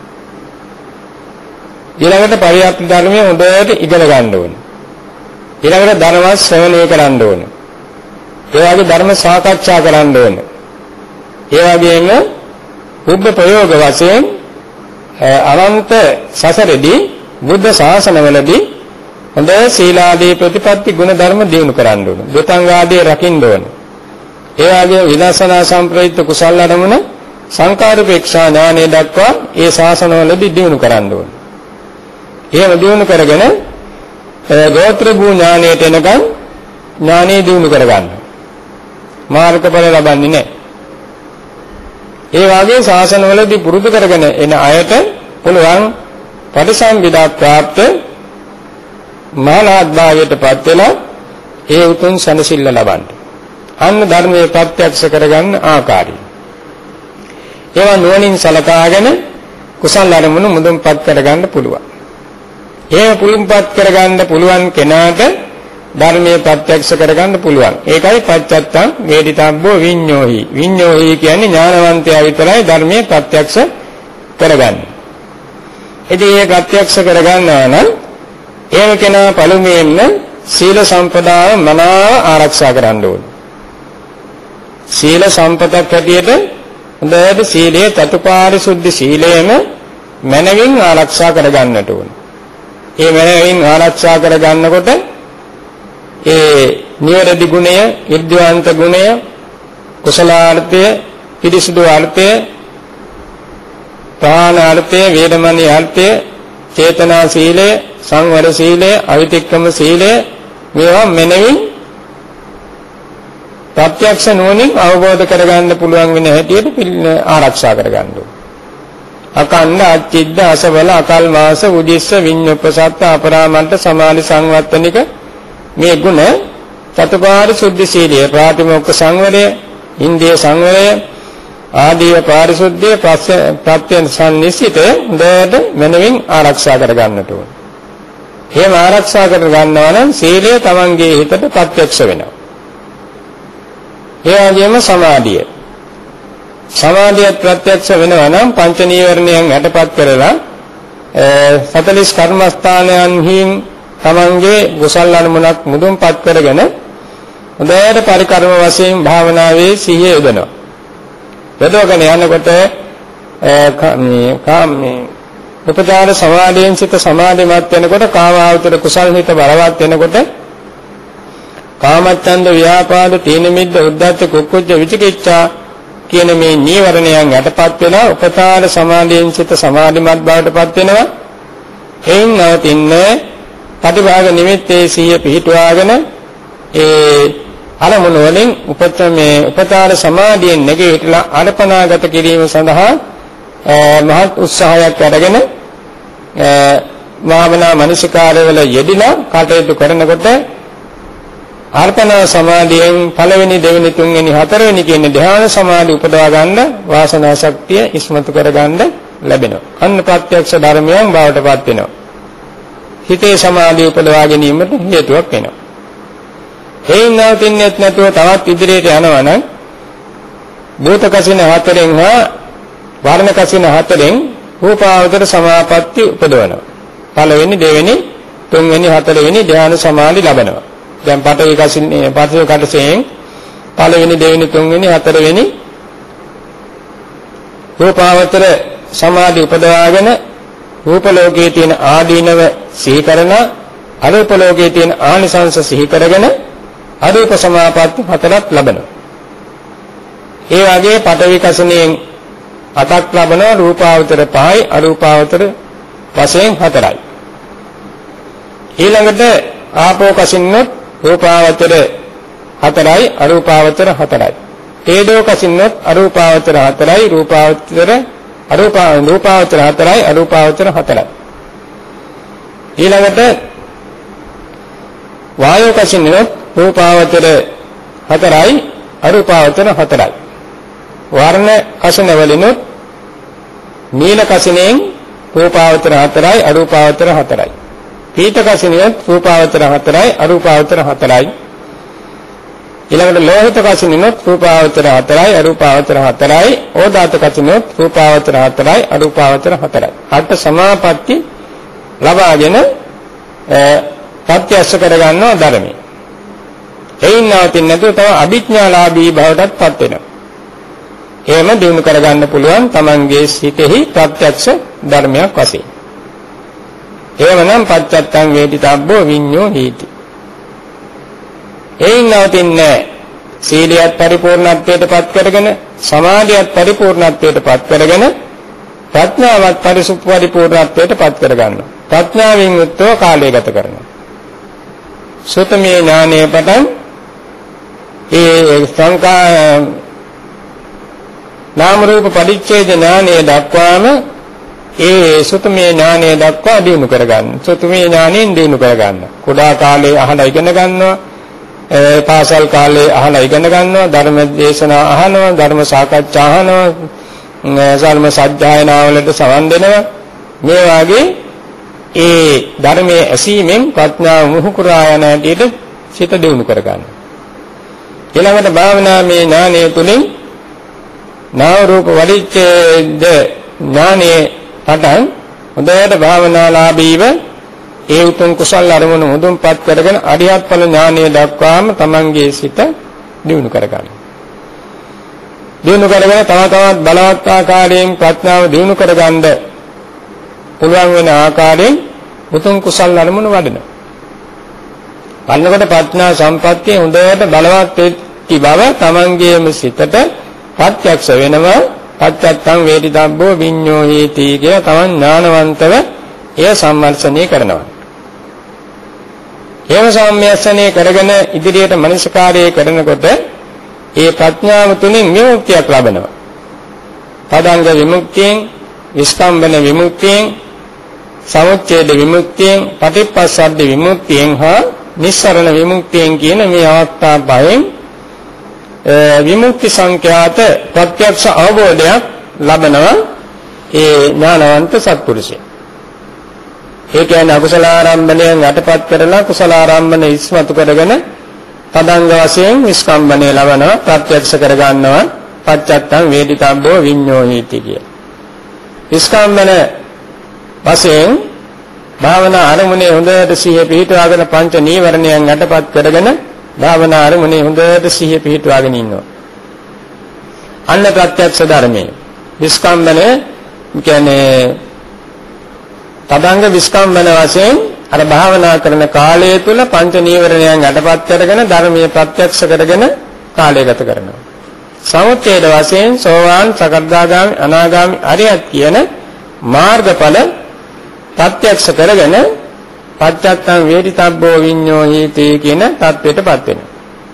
ඊළඟට පරිත්‍යාග ධර්මයේ හොඳට ඉගෙන ගන්න ඕනේ. ඊළඟට ධර්ම ශ්‍රවණය කරන්න ඕනේ. ඒ වගේ ධර්ම සාකච්ඡා කරන්න ඕනේ. ඒ වගේම බුද්ධ ප්‍රයෝග වශයෙන් අනන්ත සසරදී බුද්ධ ශාසනවලදී හොඳ සීලාදී ප්‍රතිපත්ති ගුණ ධර්ම දියුණු කරන්න ඕනේ. දුතංගාදී රකින්න ඕනේ. ඒ වගේම විදර්ශනා සම්ප්‍රයුක්ත කුසල ධර්මන සංකාරූපේක්ෂා ඥානය දක්වා ඒ ශාසනවලදී දියුණු කරන්න ඕනේ. එහෙම දියුණු කරගෙන ගෝත්‍ර භූ ඥානයට එනකන් ඥානෙ දියුණු කරගන්න. මාර්ගඵල ලබන්නේ නැහැ. ඒ වාගේ ශාසනවලදී පුරුදු කරගෙන එන අයට පුළුවන් පටිසම්භිදා ප්‍රාප්ත මහානාත් භාවයටපත් වෙලා ඒ උතුම් සනසිල්ල ලබන්න. අන්න ධර්මයේ ප්‍රත්‍යක්ෂ කරගන්න ආකාරය. ඒවා නුවණින් සලකාගෙන කුසල අරමුණු මුදුන්පත් කරගන්න පුළුවන්. ඒ පුලින්පත් කරගන්න පුළුවන් කෙනාට ධර්මයේ ප්‍රත්‍යක්ෂ කරගන්න පුළුවන්. ඒකයි පච්චත්තං වේදිතබ්බෝ විඤ්ඤෝහි. විඤ්ඤෝහි කියන්නේ ඥානවන්තයා විතරයි ධර්මයේ ප්‍රත්‍යක්ෂ කරගන්නේ. ඉතින් මේ ප්‍රත්‍යක්ෂ කරගන්නවා නම් ඒව කෙනා පළමුවෙන්ම සීල සම්පදාය මනාව ආරක්ෂා කරන්න ඕනේ. සීල සම්පතක් හැටියට හොඳට සීලයේ චතුපාරිශුද්ධ සීලයම මනවින් ආරක්ෂා කරගන්නට ඕනේ. ඒ මනවින් ආරක්ෂා කරගන්නකොට ඒ නිවැරදි ගුණය, ඉර්ධ්‍යවන්ත ගුණය, කුසලාර්ථය, පිරිසුදු අර්ථය, ප්‍රාණ අර්ථය, වේදමණී අර්ථය, චේතනා සීලය, සංවර සීලය, අවිතික්‍රම සීලය මේවා මෙනෙමින් ප්‍රත්‍යක්ෂ නුවණින් අවබෝධ කරගන්න පුළුවන් වෙන හැටියට ආරක්ෂා කරගන්න ඕනේ. අකණ්ඩ අච්චිද්ද අසවල අකල් මාස උදිස්ස විඤ්ඤුප්පසත්ත අපරාමන්ත සමාධි සංවත්තනික මේ ගුණ චතුපාරිශුද්ධ සීලය, ප්‍රාතිමෝක්ඛ සංවරය, ඉන්ද්‍රිය සංවරය ආදී පාරිශුද්ධිය ප්‍රත්‍යයන් සම්නිසිත හොඳට මනමින් ආරක්ෂා කර ගන්නට ඕන. එහෙම ආරක්ෂා කර ගන්නවා නම් සීලය තමන්ගේ හිතට ප්‍රත්‍යක්ෂ වෙනවා. ඒ වගේම සමාධිය. සමාධිය ප්‍රත්‍යක්ෂ වෙනවා නම් පංච නීවරණයන් යටපත් කරලා සතලිස් කර්මස්ථානයන්හි තමන්ගේ කුසල අනුමුණක් මුදුන්පත් කරගෙන හොඳට පරිකර්ම වශයෙන් භාවනාවේ සිහිය යොදනවා. යොදවගෙන යනකොට මේ කාමී උපචාර සමාධියෙන් සිත සමාධිමත් වෙනකොට කාමාවචර කුසල් හිත බලවත් වෙනකොට කාමච්ඡන්ද ව්‍යාපාද තීන මිද්ද උද්ධච්ච කුක්කුච්ච විචිකිච්ඡා කියන මේ නීවරණයන් යටපත් වෙලා උපචාර සමාධියෙන් සිත සමාධිමත් බවටපත් වෙනවා. එයින් නවතින්නේ පටිභාග නිමිත්තේ සිහිය පිහිටුවාගෙන ඒ අරමුණ වලින් උපතමේ උපචාර සමාධියෙන් නැගීටලා අර්පණාගත කිරීම සඳහා මහත් උත්සාහයක් අරගෙන භාවනා මනසිකාරවල යෙදিলা කටයුතු කරනකොට අර්පණා සමාධියෙන් පළවෙනි දෙවෙනි තුන්වෙනි හතරවෙනි කියන ධ්‍යාන සමාධි උපදවා ගන්න වාසනා ශක්තිය ඉස්මතු කර ගන්න ලැබෙනවා. අන්න ප්‍රත්‍යක්ෂ ධර්මයන් බවටපත් වෙනවා. හිතේ සමාධිය උපදවා ගැනීමට හේතුවක් වෙනවා. හේින් නැවතින්නෙත් නැතුව තවත් ඉදිරියට යනවා නම් භූත කසින හතරෙන් හා වර්ණ කසින හතරෙන් රූපාවචර සමාපatti උපදවනවා. පළවෙනි දෙවෙනි තුන්වෙනි හතරවෙනි ධ්‍යාන සමාධි ලබනවා. දැන් පඨවි කසිනේ පඨවි කටසෙන් පළවෙනි දෙවෙනි තුන්වෙනි හතරවෙනි රූපාවචර සමාධි උපදවාගෙන රූප ලෝකයේ තියෙන ආදීනව සිහි කරන අරූප ලෝකයේ තියෙන ආනිසංස සිහි කරගෙන අරූප සමාපatti හතරක් ලබනවා. ඒ වගේ පඨවි කසිනෙන් අටක් ලබනවා රූපාවතර පහයි අරූපාවතර වශයෙන් හතරයි. ඊළඟට ආපෝ කසිනොත් රූපාවතර හතරයි අරූපාවතර හතරයි. තේජෝ කසිනොත් අරූපාවතර හතරයි රූපාවතර අරූපා රූපාවතර හතරයි අරූපාවතර හතරයි. ඊළඟට වායෝ කසිනොත් රූපාවතර හතරයි අරූපාවතර හතරයි. වර්ණ කසින වලිනුත් නීල කසිනෙන් රූපාවතර හතරයි අරූපාවතර හතරයි. පීත කසිනියත් රූපාවතර හතරයි අරූපාවතර හතරයි. ඊළඟට ලෝහිත කසිනියත් රූපාවතර හතරයි අරූපාවතර හතරයි. ඕදාත කසිනියත් රූපාවතර හතරයි අරූපාවතර හතරයි. අට සමාපatti ලබාගෙන ප්‍රත්‍යක්ෂ කර ගන්නවා ධර්මයේ. එයින් නවතින්නේ නැතුව තව අභිඥාලාභී භවයටත්පත් වෙනවා. එහෙම දිනු කර ගන්න පුළුවන් තමන්ගේ සිතෙහි ප්‍රත්‍යක්ෂ ධර්මයක් වශයෙන්. එවනම් පච්චත්තං වේදිතබ්බෝ විඤ්ඤෝ හීති. එයින් නවතින්නේ සීලියත් පරිපූර්ණත්වයට පත් කරගෙන සමාධියත් පරිපූර්ණත්වයට පත් කරගෙන ප්‍රඥාවත් පරිපූර්ණත්වයට පත් කර ගන්නවා. ප්‍රඥාවෙන් යුක්තව කාලය ගත කරනවා. සුතමේ ඥානයේ පටන් ඒ සංකා නාම රූප පරිච්ඡේද ඥානයේ දක්වාම ඒ සුතමේ ඥානය දක්වා දිනු කරගන්න. සුතමේ ඥානෙන් දිනු කරගන්න. කුඩා කාලේ අහලා ඉගෙන ගන්නවා. ඒ පාසල් කාලේ අහලා ඉගෙන ගන්නවා. ධර්ම දේශනා අහනවා. ධර්ම සාකච්ඡා අහනවා. ධර්ම සත්‍යයනා වලට සවන් දෙනවා. මේ වාගේ ඒ ධර්මයේ ඇසීමෙන් ප්‍රඥාව මුහුකුරා යන හැටියට සිත දිනු කරගන්න. ඊළඟට භාවනාමය ඥානය තුලින් නාම රූප පරිච්ඡේද ඥානයේ පටන් හොඳට භාවනාලාභීව ඒ උතුම් කුසල අරමුණු මුදුන්පත් කරගෙන අරියත් ඵල ඥානය දක්වාම තමන්ගේ සිත දියුණු කරගන්න. දියුණු කරගෙන තව තවත් බලවත් ආකාරයෙන් ප්‍රඥාව දියුණු කරගන්න පුළුවන් වෙන ආකාරයෙන් උතුම් කුසල අරමුණු වඩන. වන්නකොට ප්‍රඥා සම්පත්තිය හොඳට බලවත් වෙති බව තමන්ගේම සිතට ප්‍රත්‍යක්ෂ වෙනවා. පච්චත්තං වේදිතබ්බෝ විඤ්ඤෝ හීති කියලා තමන් ඥානවන්තව එය සම්මර්ෂණය කරනවා. ඒව සම්මර්ෂණය කරගෙන ඉදිරියට මනසකාරය කරනකොට ඒ ප්‍රඥාව තුලින් විමුක්තියක් ලබනවා. පදංග විමුක්තියෙන්, විස්කම්බන විමුක්තියෙන්, සමුච්ඡේද විමුක්තියෙන්, පටිච්චසමුප්පාද විමුක්තියෙන් හා නිස්සරණ විමුක්තියෙන් කියන මේ අවස්ථා පහෙන් විමුක්ති සංඛ්‍යාත ප්‍රත්‍යක්ෂ අවබෝධයක් ලබනවා ඒ ඥානවන්ත සත්පුරුෂය. ඒ කියන්නේ අකුසල ආරම්භණයෙන් යටපත් කරලා කුසල ආරම්භන ඉස්මතු කරගෙන පදංග වශයෙන් විස්කම්බණය ලබනවා ප්‍රත්‍යක්ෂ කර ගන්නවා පච්චත්තං වේදිතබ්බෝ විඤ්ඤෝ හීති කිය. විස්කම්බන වශයෙන් භාවනා අරමුණේ හොඳට සිහිය පිහිටවාගෙන පංච නීවරණයන් යටපත් කරගෙන භාවනා අරමුණේ හොඳට සිහිය පිහිටවාගෙන ඉන්නවා. අන්න ප්‍රත්‍යක්ෂ ධර්මයේ විස්කම්බන කියන්නේ තදංග විස්කම්බන වශයෙන් අර භාවනා කරන කාලය තුල පංච නීවරණයන් යටපත් කරගෙන ධර්මයේ ප්‍රත්‍යක්ෂ කරගෙන කාලය ගත කරනවා. සමුච්ඡේද වශයෙන් සෝවාන් සකර්දාගාමි අනාගාමි අරියත් කියන මාර්ගඵල ප්‍රත්‍යක්ෂ කරගෙන පච්චත්තං වේදිතබ්බෝ විඤ්ඤෝ හීති කියන தത്വෙටපත් වෙනවා.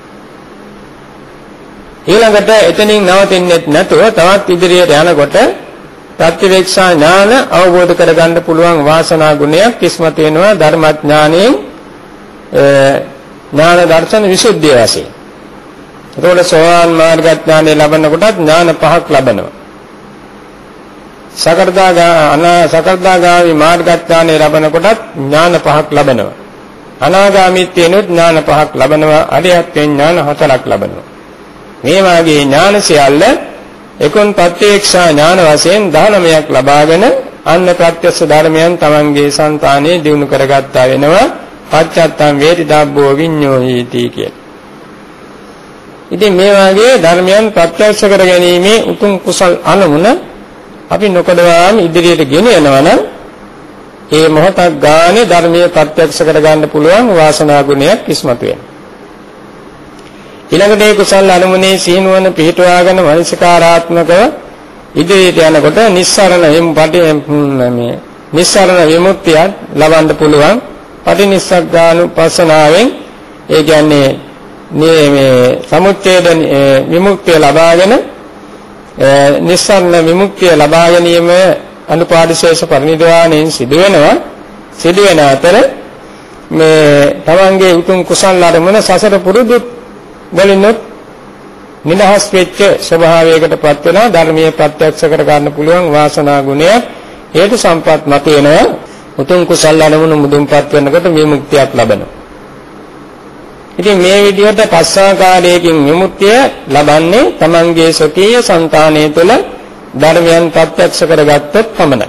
ඊළඟට එතනින් නවතින්නේ නැතුව තවත් ඉදිරියට යනකොට ප්‍රතිවේක්ෂා ඥාන අවබෝධ කරගන්න පුළුවන් වාසනා ගුණයක් කිස්මත වෙනවා ධර්මඥානයෙන් ඥාන දර්ශන විසුද්ධිය වශයෙන්. ඒතකොට සෝවාන් මාර්ගඥානය ලබන කොටත් ඥාන පහක් ලබනවා. සකර්දාගා අනා සකර්දාගාමි මාර්ගඥානය ලබන කොටත් ඥාන පහක් ලබනවා. අනාගාමීත්වයෙන්ුත් ඥාන පහක් ලබනවා. අරියත්යෙන් ඥාන හතරක් ලබනවා. මේ වාගේ ඥාන සියල්ල එකොන් ප්‍රත්‍යක්ෂා ඥාන වශයෙන් දහනමයක් ලබාගෙන අන්න ප්‍රත්‍යක්ෂ ධර්මයන් තමන්ගේ సంతානේ දිනු කරගත්තා වෙනවා. පච්චත්තං වේදිතබ්බෝ විඤ්ඤෝ හීති කියලා. ඉතින් මේ වාගේ ධර්මයන් ප්‍රත්‍යක්ෂ කර ගැනීමේ උතුම් කුසල් අනුමුණ අපි නොකඩවාම ඉදිරියට ගෙන යනවා නම් ඒ මොහොතක් ගානේ ධර්මයේ ප්‍රත්‍යක්ෂ කරගන්න පුළුවන් වාසනා ගුණයක් ඉස්මතු වෙනවා. ඊළඟට ඒ කුසල අනුමුනේ සීනුවන පිහිටවාගෙන මනසිකාරාත්මකව ඉදිරියට යනකොට නිස්සරණ මේ නිස්සරණ විමුක්තිය ලබන්න පුළුවන්. පටිනිස්සග්ගානුපස්සනාවෙන් ඒ කියන්නේ මේ මේ සමුච්ඡේද විමුක්තිය ලබාගෙන නිස්සරණ විමුක්තිය ලබා ගැනීම අනුපාදිශේෂ පරිනිර්වාණයෙන් සිදු වෙනවා. සිදු වෙන අතර මේ තමන්ගේ උතුම් කුසල අරමුණ සසර පුරුදු වලිනුත් නිදහස් වෙච්ච ස්වභාවයකටපත් වෙනවා. ධර්මයේ ප්‍රත්‍යක්ෂ කර ගන්න පුළුවන් වාසනා ගුණයක් හේතු සම්පත් මත වෙනවා. උතුම් කුසල අරමුණ මුදුන්පත් වෙනකොට විමුක්තියක් ලබනවා. ඉතින් මේ විදිහට පස්සාකාරයකින් විමුක්තිය ලබන්නේ තමන්ගේ සොකීය సంతානය තුළ ධර්මයන් ප්‍රත්‍යක්ෂ කරගත්තොත් පමණයි.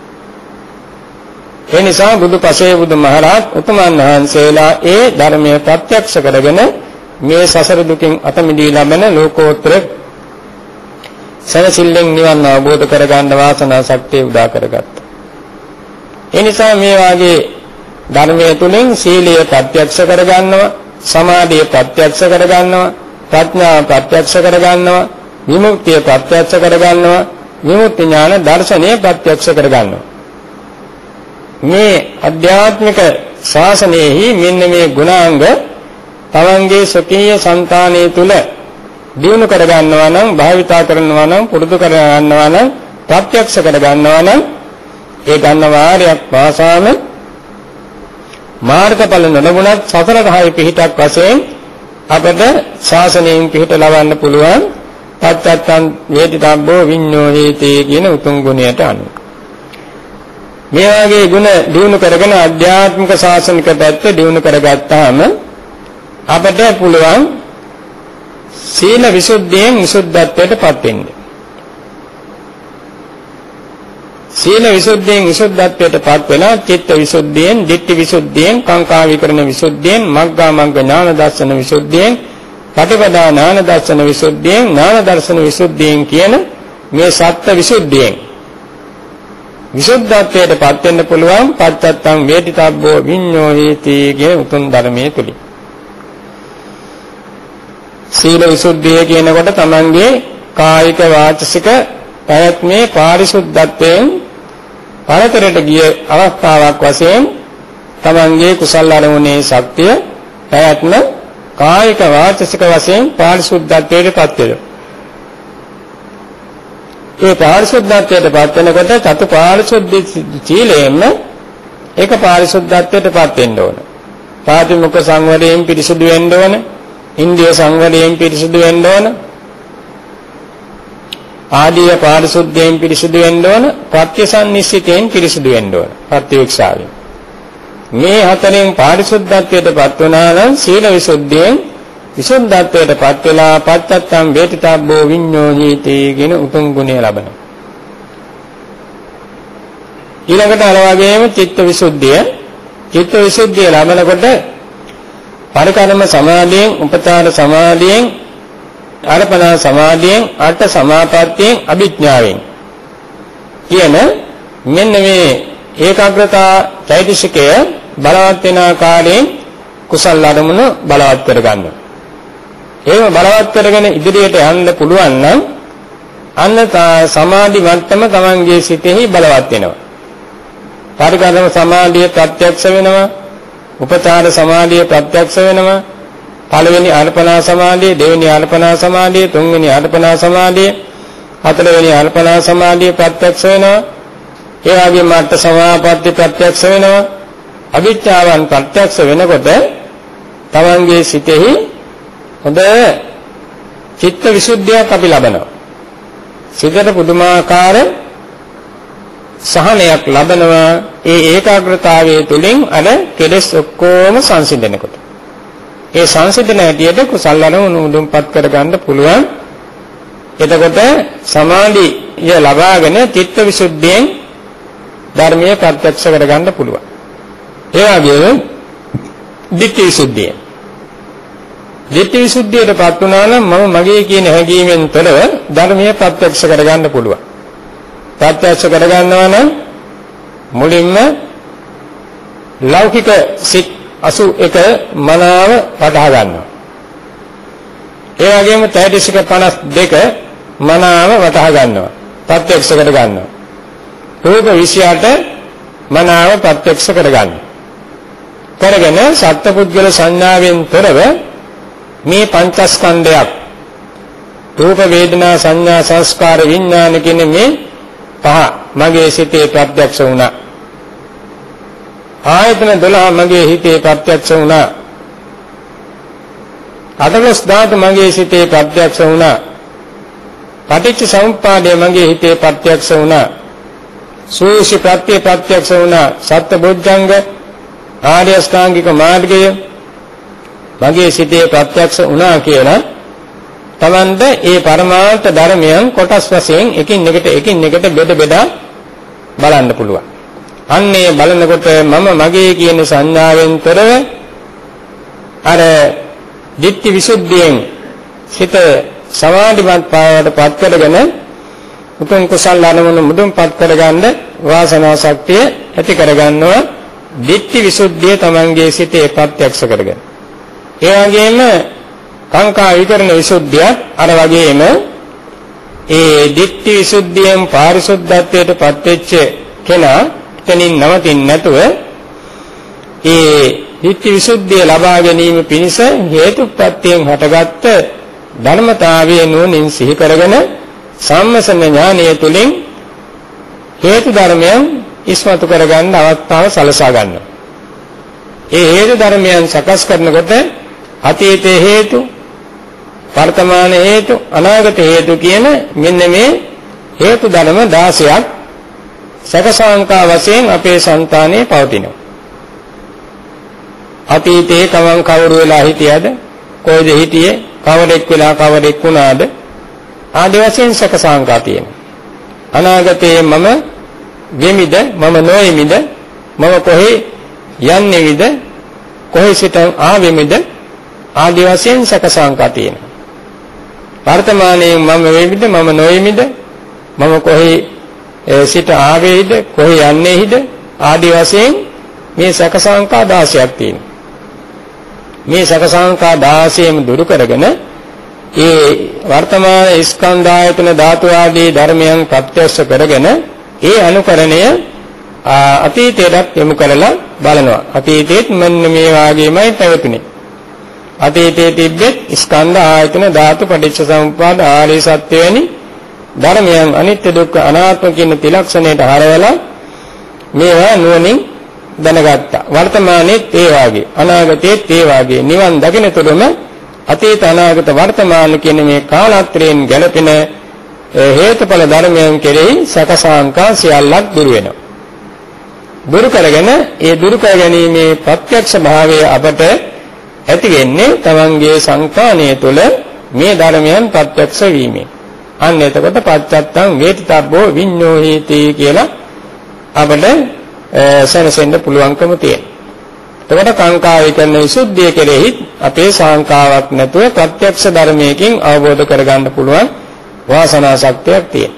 ඒ නිසා බුදු පසේ බුදු මහරහත් උතුමන් වහන්සේලා ඒ ධර්මයේ ප්‍රත්‍යක්ෂ කරගෙන මේ සසර දුකින් අත මිදී ලබන ලෝකෝත්තර සැනසෙල්ලෙන් නිවන් අවබෝධ කරගන්න වාසනා ශක්තිය උදා කරගත්තා. ඒ නිසා මේ වාගේ ධර්මයේ තුලින් සීලය ප්‍රත්‍යක්ෂ කරගන්නවා, සමාධිය ප්‍රත්‍යක්ෂ කරගන්නවා, ප්‍රඥාව ප්‍රත්‍යක්ෂ කරගන්නවා, විමුක්තිය ප්‍රත්‍යක්ෂ කරගන්නවා, විමුක්ති ඥාන දර්ශනය ප්‍රත්‍යක්ෂ කරගන්නවා. මේ අධ්‍යාත්මික ශාසනයෙහි මෙන්න මේ ගුණාංග තමන්ගේ ස්වකීය సంతානය තුල දිනු කර ගන්නවා නම්, භාවිතා කරනවා නම්, පුරුදු කර ගන්නවා නම්, ප්‍රත්‍යක්ෂ කර ගන්නවා නම් ඒ ගන්න වාරයක් පාසාම මාර්ගඵල නොලබුණත් සතර දහය පිහිටක් වශයෙන් අපට ශාසනයෙන් පිහිට ලබන්න පුළුවන්. පච්චත්තං වේදිතබ්බෝ විඤ්ඤෝ හේති කියන උතුම් ගුණයට අනුව මේ වගේ ගුණ දිනු කරගෙන ආධ්‍යාත්මික ශාසනික පැත්ත දිනු කරගත්තාම අපට පුළුවන් සීල විසුද්ධියෙන් විසුද්ධත්වයටපත් වෙන්න. සීල විසුද්ධියෙන් විසුද්ධත්වයටපත් වෙලා චිත්ත විසුද්ධියෙන්, ditthi විසුද්ධියෙන්, කාංකා විකරණ විසුද්ධියෙන්, මග්ගා මග්ග ඥාන දර්ශන විසුද්ධියෙන්, පටිපදා ඥාන දර්ශන විසුද්ධියෙන්, ඥාන දර්ශන විසුද්ධියෙන් කියන මේ සත්‍ය විසුද්ධියෙන් විසුද්ධත්වයටපත් වෙන්න පුළුවන්. පච්චත්තං වේදිතබ්බෝ විඤ්ඤෝ හේති කියන උතුම් ධර්මයේ තුලින් සීල විසුද්ධිය කියනකොට තමන්ගේ කායික වාචසික පැවැත්මේ පාරිශුද්ධත්වයෙන් පරතරට ගිය අවස්ථාවක් වශයෙන් තමන්ගේ කුසල අරමුණේ ශක්තිය පැවැත්ම කායික වාචසික වශයෙන් පාරිශුද්ධත්වයටපත් වෙනවා. ඒ පාරිශුද්ධත්වයටපත් වෙනකොට චතු පාරිශුද්ධ සීලයෙන්ම ඒක පාරිශුද්ධත්වයටපත් වෙන්න ඕන. පාතිමුඛ සංවරයෙන් පිරිසුදු වෙන්න ඕන. ඉන්ද්‍රිය සංවරයෙන් පිරිසුදු වෙන්න ඕන. ආදී පාරිශුද්ධයෙන් පිරිසුදු වෙන්න ඕන. ප්‍රත්‍යසන්නිසිතයෙන් පිරිසුදු වෙන්න ඕන. ප්‍රත්‍යක්ෂාවෙන් මේ හතරෙන් පාරිශුද්ධත්වයටපත් වුණා නම් සීල විසුද්ධියෙන් විසුද්ධත්වයටපත් වෙලා පච්චත්තං වේදිතබ්බෝ විඤ්ඤෝ හේති කියන උතුම් ගුණය ලබනවා. ඊළඟට අර වගේම චිත්ත විසුද්ධිය චිත්ත විසුද්ධිය ලබනකොට පරිකර්ම සමාධියෙන්, උපචාර සමාධියෙන්, අර්පණා සමාධියෙන්, අට සමාපත්තියෙන්, අභිඥාවෙන් කියන මෙන්න මේ ඒකාග්‍රතා චෛතසිකය බලවත් වෙන ආකාරයෙන් කුසල අරමුණු බලවත් කරගන්නවා. ඒව බලවත් කරගෙන ඉදිරියට යන්න පුළුවන් නම් අන්න සමාධි මට්ටම තමන්ගේ සිතෙහි බලවත් වෙනවා. පරිකර්ම සමාධිය ප්‍රත්‍යක්ෂ වෙනවා. උපචාර සමාධිය ප්‍රත්‍යක්ෂ වෙනවා. පළවෙනි අර්පණා සමාධිය, දෙවෙනි අර්පණා සමාධිය, තුන්වෙනි අර්පණා සමාධිය, හතරවෙනි අර්පණා සමාධිය ප්‍රත්‍යක්ෂ වෙනවා. ඒ වගේම අට සමාපatti ප්‍රත්‍යක්ෂ වෙනවා. අභිඥාවන් ප්‍රත්‍යක්ෂ වෙනකොට තමන්ගේ සිතෙහි හොඳ චිත්ත විසුද්ධියක් අපි ලබනවා. සිතට පුදුමාකාර සහනයක් ලබනවා. ඒ ඒකාග්‍රතාවයේ තුලින් අර කෙලෙස් ඔක්කොම සංසිඳනකොට ඒ සංසිඳන හැටියට කුසල අරමුණු උදුම්පත් කරගන්න පුළුවන්. එතකොට සමාධිය ලබාගෙන චිත්ත විසුද්ධියෙන් ධර්මයේ ප්‍රත්‍යක්ෂ කරගන්න පුළුවන්. ඒ වගේම ditthi විසුද්ධිය ditthi විසුද්ධියටපත් වුණා නම් මම මගේ කියන හැඟීමෙන් තොරව ධර්මයේ ප්‍රත්‍යක්ෂ කරගන්න පුළුවන්. ප්‍රත්‍යක්ෂ කරගන්නවා නම් මුලින්ම ලෞකික සිත් අසූ එක මනාව වටහා ගන්නවා. ඒ වගේම ත්‍රිදශික පනස් දෙක මනාව වටහා ගන්නවා. ප්‍රත්‍යක්ෂ කර ගන්නවා. රූප විෂය අට මනාව ප්‍රත්‍යක්ෂ කර ගන්නවා. කරගෙන සත්පුද්ගල සංඥාවෙන් තොරව මේ පංචස්කන්ධයක් රූප වේදනා සංඥා සංස්කාර විඥාන කියන මේ පහ මගේ සිතේ ප්‍රත්‍යක්ෂ වුණා. ආයතන දොළහ මගේ හිතේ ප්‍රත්‍යක්ෂ වුණා. අදලස් ධාතු මගේ සිතේ ප්‍රත්‍යක්ෂ වුණා. පටිච්ච සමුප්පාදය මගේ හිතේ ප්‍රත්‍යක්ෂ වුණා. සූෂි ප්‍රත්‍ය ප්‍රත්‍යක්ෂ වුණා. සත්බොධ්ජංග ආර්ය අෂ්ටාංගික මාර්ගය මගේ සිතේ ප්‍රත්‍යක්ෂ වුණා කියලා තමන්ට ඒ පරමාර්ථ ධර්මයන් කොටස් වශයෙන් එකින් එකට එකින් එකට බෙද බෙදා බලන්න පුළුවන්. අන්නේ බලනකොට මම මගේ කියන සංඥාවෙන් තොරව අර ditthi visuddhiyen සිත සමාධිමත් භාවයට පත් කරගෙන උතුම් කුසල අනුමුණු මුදුන්පත් කරගන්න වාසනා ශක්තිය ඇති කරගන්නවා. ditthi visuddhiය තමන්ගේ සිතේ ප්‍රත්‍යක්ෂ කරගෙන. ඒ වගේම කාංකා විකරණ විසුද්ධිය අර වගේම ඒ ditthi visuddhiyen පාරිශුද්ධත්වයට පත් වෙච්ච කෙනා එතනින් නවතින්නේ නැතුව ඒ ditthi visuddhiය ලබා ගැනීම පිණිස හේතුප්‍රත්‍යයෙන් හටගත්ත ධර්මතාවයේ නුවණින් සිහි කරගෙන සම්මසන ඥානය තුළින් හේතු ධර්මයන් ඉස්මතු කරගන්න අවස්ථාව සලසා ගන්නවා. ඒ හේතු ධර්මයන් සකස් කරනකොට අතීතයේ හේතු, වර්තමාන හේතු, අනාගත හේතු කියන මෙන්න මේ හේතු ධර්ම දාසයක් සකසාංකා වශයෙන් අපේ సంతානයේ පවතිනවා. අතීතයේ කවං කවුරු වෙලා හිටියද, කොයිද හිටියේ, කවරෙක් වෙලා කවරෙක් වුණාද ආදී වශයෙන් සකසාංකා තියෙනවා. අනාගතයේ මම වෙමිද, මම නොෙමිද, මම කොහේ යන්නේවිද, කොහේ සිට ආවෙමිද ආදී වශයෙන් සකසාංකා තියෙනවා. වර්තමානයේ මම වෙමිද, මම නොෙමිද, මම කොහේ සිට ආවේද, කොහේ යන්නේහිද ආදී වශයෙන් මේ සකසාංකා දාසයක් තියෙනවා. මේ සකසාංකා දාසයම දුරු කරගෙන ඒ වර්තමාන ස්කන්ධ ආයතන ධාතු ආදී ධර්මයන් ප්‍රත්‍යක්ෂ කරගෙන ඒ අනුකරණය අතීතයට යොමු කරලා බලනවා. අතීතයේත් මෙන්න මේ වාගේමයි පැවතුනේ. අතීතයේ තිබෙත් ස්කන්ධ ආයතන ධාතු පටිච්ච සමුප්පාද ආර්ය සත්‍ය වැනි ධර්මයන් අනිත්‍ය දුක්ඛ අනාත්ම කියන ත්‍රිලක්ෂණයට හරවලා මේවා නුවණින් දැනගත්තා. වර්තමානයේත් ඒ වාගේ, අනාගතයේත් ඒ වාගේ නිවන් දකිනතුරුම අතීත අනාගත වර්තමාන කියන මේ කාලත්‍රයෙන් ගැලපෙන හේතුඵල ධර්මයන් කෙරෙහි සකසාංකා සියල්ලක් දුරු වෙනවා. දුරු කරගෙන ඒ දුරු කර ගැනීමේ ප්‍රත්‍යක්ෂ භාවය අපට ඇති වෙන්නේ තමන්ගේ සංකාණය තුළ මේ ධර්මයන් ප්‍රත්‍යක්ෂ වීමෙන්. අන්න එතකොට පච්චත්තං වේතිතබ්බෝ විඤ්ඤෝහීති කියලා අපට සැනසෙන්න පුළුවන්කම තියෙනවා. එතකොට කාංකා විකරණ විසුද්ධිය කෙරෙහි අපේ සංකාවක් නැතුව ප්‍රත්‍යක්ෂ ධර්මයකින් අවබෝධ කරගන්න පුළුවන් වාසනා ශක්තියක් තියෙනවා.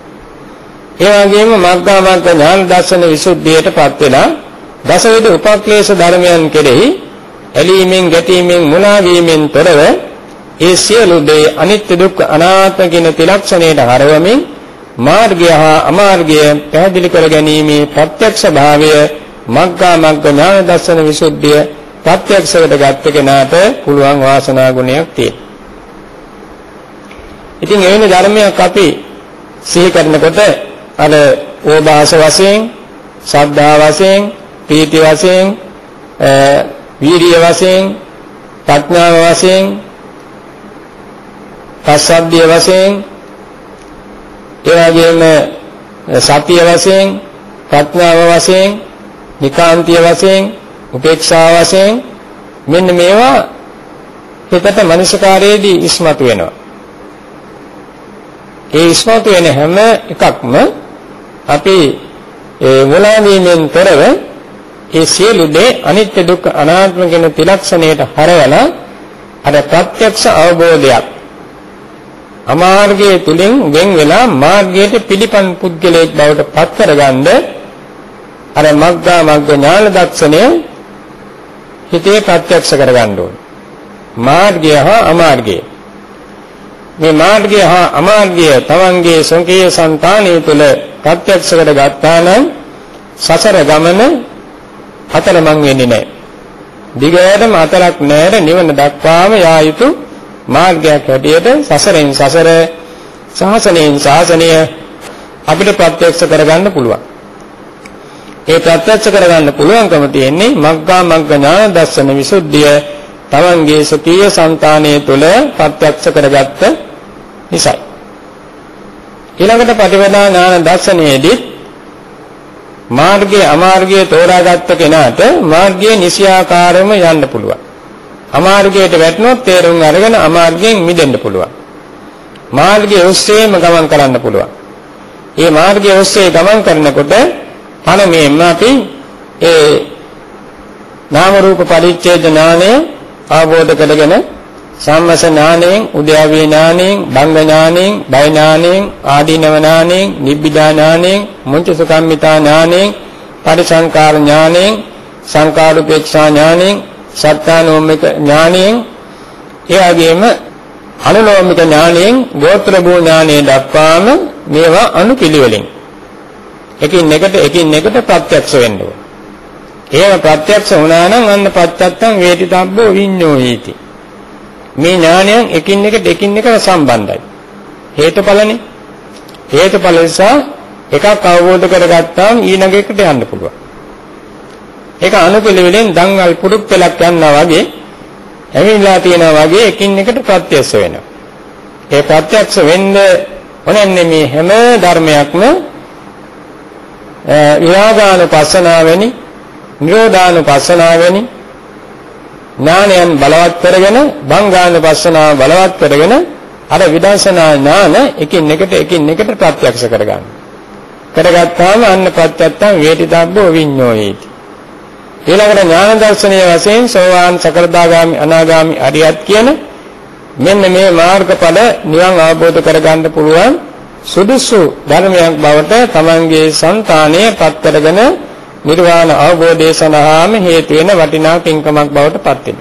ඒ වගේම මග්ගා මග්ග ඥාන දර්ශන විසුද්ධියටපත් වෙලා දසවිධ උපක්ලේශ ධර්මයන් කෙරෙහි ඇලීමෙන්, ගැටීමෙන්, මුලා වීමෙන් තොරව ඒ සියලු දේ අනිත්‍ය දුක්ඛ අනාත්ම කියන ත්‍රිලක්ෂණයට හරවමින් මාර්ගය හා අමාර්ගය පැහැදිලි කර ගැනීමේ ප්‍රත්‍යක්ෂ භාවය මග්ගා මග්ග ඥාන දර්ශන විසුද්ධිය ප්‍රත්‍යක්ෂයට ගත කෙනාට පුළුවන් වාසනා ගුණයක් තියෙනවා. ඉතින් එවැනි ධර්මයක් අපි සිහි කරනකොට අර ඕභාස වශයෙන්, ශ්‍රද්ධා වශයෙන්, ප්‍රීති වශයෙන්, වීර්ය වශයෙන්, ප්‍රඥාව වශයෙන්, පස්සද්ධිය වශයෙන්, ඒ වගේම සතිය වශයෙන්, ප්‍රඥාව වශයෙන්, නිකාන්තිය වශයෙන්, උපේක්ෂාව වශයෙන් මෙන්න මේවා හිතට මනසකාරයේදී ඉස්මතු වෙනවා. ඒ ඉස්මතු වෙන හැම එකක්ම අපි මුලාවීමෙන් තොරව ඒ සියලු දේ අනිත්‍ය දුක්ඛ අනාත්ම කියන ත්‍රිලක්ෂණයට හරවලා අර ප්‍රත්‍යක්ෂ අවබෝධයක් අමාර්ගයේ තුලින් වෙන් වෙලා මාර්ගයට පිළිපන් පුද්ගලයෙක් බවට පත් කරගන්න අර මග්ගා මග්ග ඥාන දර්ශනය හිතේ ප්‍රත්‍යක්ෂ කරගන්න ඕනේ. මාර්ගය හා අමාර්ගය. මේ මාර්ගය හා අමාර්ගය තමන්ගේ සංකේය సంతානය තුළ ප්‍රත්‍යක්ෂ කරගත්තා නම් සසර ගමන අතරමං වෙන්නේ නැහැ. දිගටම අතරක් නැර නිවන දක්වාම යා යුතු මාර්ගයක් හැටියට සසරෙන් සසර සාසනයෙන් සාසනය අපිට ප්‍රත්‍යක්ෂ කරගන්න පුළුවන්. ඒ ප්‍රත්‍යක්ෂ කරගන්න පුළුවන්කම තියෙන්නේ මග්ගා මග්ග ඥාන දර්ශන විසුද්ධිය තමන්ගේ සකීය సంతානය තුළ ප්‍රත්‍යක්ෂ කරගත්ත නිසායි. ඊළඟට ප්‍රතිපදා ඥාන දර්ශනයේදී මාර්ගයේ අමාර්ගයේ තෝරාගත්ත කෙනාට මාර්ගයේ නිසියාකාරව යන්න පුළුවන්. අමාර්ගයට වැටුණොත් තේරුම් අරගෙන අමාර්ගයෙන් මිදෙන්න පුළුවන්. මාර්ගයේ ඔස්සේම ගමන් කරන්න පුළුවන්. මේ මාර්ගයේ ඔස්සේ ගමන් කරනකොට පළමුවෙන්ම අපි ඒ නාම රූප පරිච්ඡේද ඥානය අවබෝධ කරගෙන සම්මස ඥානයෙන්, උද්‍යාවේ ඥානයෙන්, භංග ඥානයෙන්, බය ඥානයෙන්, ආදීනව ඥානයෙන්, නිබ්බිදා ඥානයෙන්, මුංච සුකම්මිතා ඥානයෙන්, පරිසංකාර ඥානයෙන්, සංකාරුපේක්ෂා ඥානයෙන්, සත්‍යානෝමික ඥානයෙන්, ඒ වගේම අනුලෝමික ඥානයෙන්, ගෝත්‍ර භූ ඥානයේ දක්වාම මේවා අනුපිළිවෙලින් එකින් එකට එකින් එකට ප්‍රත්‍යක්ෂ වෙන්න ඕන. ඒව ප්‍රත්‍යක්ෂ වුණා නම් අන්න පච්චත්තං වේදිතබ්බෝ විඤ්ඤෝයිති. මේ ඥානයන් එකින් එකට එකින් එකට සම්බන්ධයි. හේතුඵලනේ. හේතුඵල නිසා එකක් අවබෝධ කරගත්තාම ඊළඟ එකට යන්න පුළුවන්. ඒක අනුපිළිවෙලෙන් දන්වල් පුරුක් පෙලක් යනවා වගේ ඇවිල්ලා තියෙනවා වගේ එකින් එකට ප්‍රත්‍යක්ෂ වෙනවා. ඒ ප්‍රත්‍යක්ෂ වෙන්න ඕනන්නේ මේ හැම ධර්මයක්ම විරාගානුපස්සනාවෙනි, නිරෝධානුපස්සනාවෙනි ඥානයන් බලවත් කරගෙන භංගානුපස්සනාව බලවත් කරගෙන අර විදර්ශනා ඥාන එකින් එකට එකින් එකට ප්‍රත්‍යක්ෂ කරගන්න. කරගත්තාම අන්න ප්‍රත්‍යත්තං වේදිතබ්බෝ විඤ්ඤෝයිති. ඊළඟට ඥාන දර්ශනීය වශයෙන් සෝවාන් සකෘදාගාමි අනාගාමි අරියත් කියන මෙන්න මේ මාර්ගඵල නිවන් අවබෝධ කරගන්න පුළුවන් සුදුසු ධර්මයක් බවට තමන්ගේ సంతානය පත් කරගෙන නිර්වාණ අවබෝධය සඳහාම හේතු වෙන වටිනා පින්කමක් බවට පත් වෙනවා.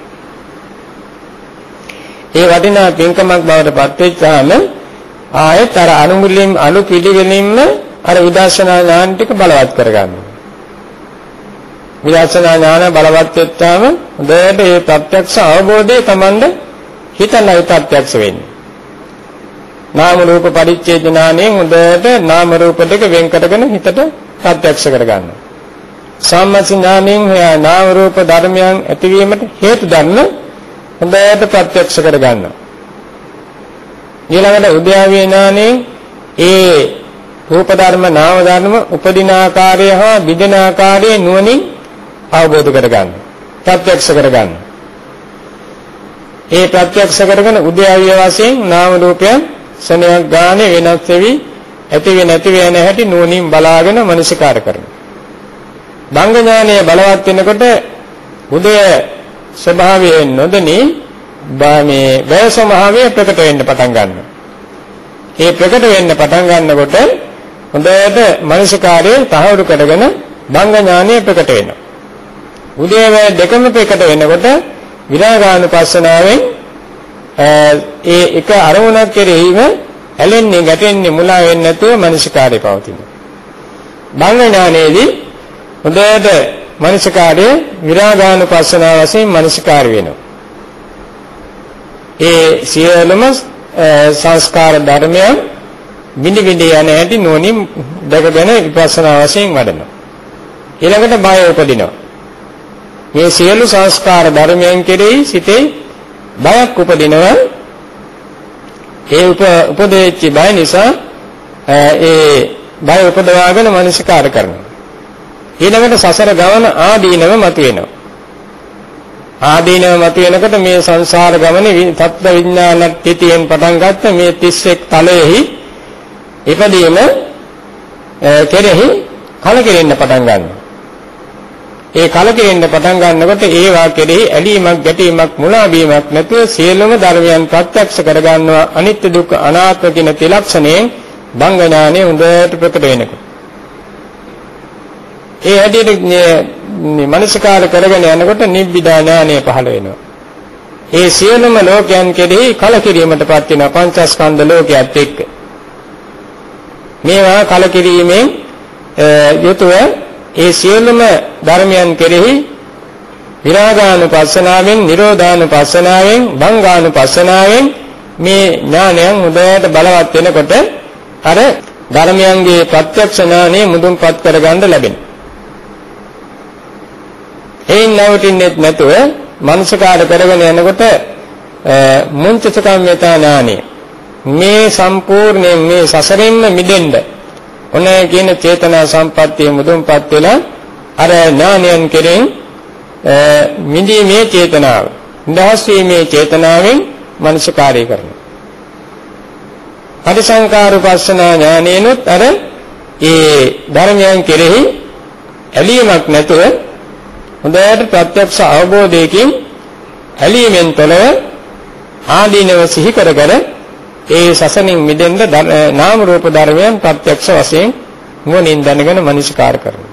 ඒ වටිනා පින්කමක් බවට පත් වෙච්චාම ආයෙත් අර අනුමුලින් අනුපිළිවෙලින්ම අර විදර්ශනා ඥාන ටික බලවත් කරගන්නවා. විදර්ශනා ඥාන බලවත් වෙච්චාම හොඳට මේ ප්‍රත්‍යක්ෂ අවබෝධය තමන්ට හිතලයි ප්‍රත්‍යක්ෂ වෙන්නේ. නාම රූප පරිච්ඡේද ඥානයෙන් හොඳට නාම රූප දෙක වෙන් කරගෙන හිතට ප්‍රත්‍යක්ෂ කරගන්නවා. සම්මත ඥානයෙන් නාම රූප ධර්මයන් ඇතිවීමට හේතු ධර්ම හොඳට ප්‍රත්‍යක්ෂ කරගන්නවා. ඊළඟට උද්‍යාවේ ඥානයෙන් ඒ රූප ධර්ම නාම ධර්ම උපදින ආකාරය හා බිඳෙන ආකාරය නුවණින් අවබෝධ කරගන්නවා. ප්‍රත්‍යක්ෂ කරගන්නවා. ඒ ප්‍රත්‍යක්ෂ කරගෙන උද්‍යාවේ වශයෙන් නාම රූපයන් සනයක් ගානේ වෙනස් වෙවි ඇති වෙ නැති වෙ යන හැටි නුවණින් බලාගෙන මනසිකාර කරනවා. භංග ඥානය බලවත් වෙනකොට උදය ස්වභාවයේ නොදෙනී මේ වැය ස්වභාවය ප්‍රකට වෙන්න පටන් ගන්නවා. ඒ ප්‍රකට වෙන්න පටන් ගන්නකොට හොඳට මනසිකාරයේ තහවුරු කරගෙන භංග ඥානය ප්‍රකට වෙනවා. උදය වැය දෙකම ප්‍රකට වෙනකොට විරාගානුපස්සනාවෙන් ඒ එක අරමුණක් කෙරෙහිම ඇලෙන්නේ ගැටෙන්නේ මුලා වෙන්නේ නැතුව මනසිකාරය පවතිනවා. භංග ඥානයේදී හොඳට මනසිකාරයේ විරාගානුපස්සනාව වශයෙන් මනසිකාර වෙනවා. ඒ සියලුම සංස්කාර ධර්මයන් බිඳ බිඳ යන හැටි නොනින් දැකගෙන විපස්සනා වශයෙන් වඩනවා. ඊළඟට බය උපදිනවා. මේ සියලු සංස්කාර ධර්මයන් කෙරෙහි සිතේ බයක් උපදිනවා. ඒ උපදේච්ච බය නිසා ඒ බය උපදවාගෙන මනසිකාර කරනවා. ඊළඟට සසර ගමන ආදීනව මතුවෙනවා. ආදීනව මතුවෙනකොට මේ සංසාර ගමනේ තත්ත්ව විඥාන තිතියෙන් පටන් ගත්ත මේ තිස් එක් තලයේහි ඉපදීම කෙරෙහි කලකිරෙන්න පටන් ගන්නවා. ඒ කලකිරෙන්න පටන් ගන්නකොට ඒවා කෙරෙහි ඇලීමක් ගැටීමක් මුලා වීමක් නැතුව සියලුම ධර්මයන් ප්‍රත්‍යක්ෂ කරගන්නවා. අනිත්‍ය දුක්ඛ අනාත්ම කියන ත්‍රිලක්ෂණයෙන් භංග ඥානෙ හොඳට ප්‍රකට වෙනකොට ඒ හැටියට මනසිකාර කරගෙන යනකොට නිබ්බිදා ඥානය පහළ වෙනවා. ඒ සියලුම ලෝකයන් කෙරෙහි කලකිරීමටපත් වෙන පංචස්කන්ධ ලෝකයේත් එක්ක මේවා කලකිරීමෙන් යුතුව ඒ සියලුම ධර්මයන් කෙරෙහි විරාගානුපස්සනාවෙන්, නිරෝධානුපස්සනාවෙන්, භංගානුපස්සනාවෙන් මේ ඥානයන් හොඳට බලවත් වෙනකොට අර ධර්මයන්ගේ ප්‍රත්‍යක්ෂ ඥානෙ මුදුන්පත් කරගන්න ලැබෙනවා. එයින් නවතින්නේ නැතුව මනසකාර කරගෙන යනකොට මුංචිතකම්මතා ඥානෙ මේ සම්පූර්ණයෙන් මේ සසරෙන්ම මිදෙන්න ඔනේ කියන චේතනා සම්පත්තිය මුදුන්පත් වෙලා අර ඥානයන් කෙරෙන් මිදීමේ චේතනාව, නිදහස් වීමේ චේතනාවෙන් මනසකාරය කරනවා. පටිසංකාරුපස්සනා ඥානෙනොත් අර ඒ ධර්මයන් කෙරෙහි ඇලීමක් නැතුව හොඳට ප්‍රත්‍යක්ෂ අවබෝධයකින් ඇලීමෙන් තොරව ආදීනව සිහි කර කර ඒ සසනින් මිදෙන්න නාම රූප ධර්මයන් ප්‍රත්‍යක්ෂ වශයෙන් නුවණින් දැනගෙන මනසිකාර කරනවා.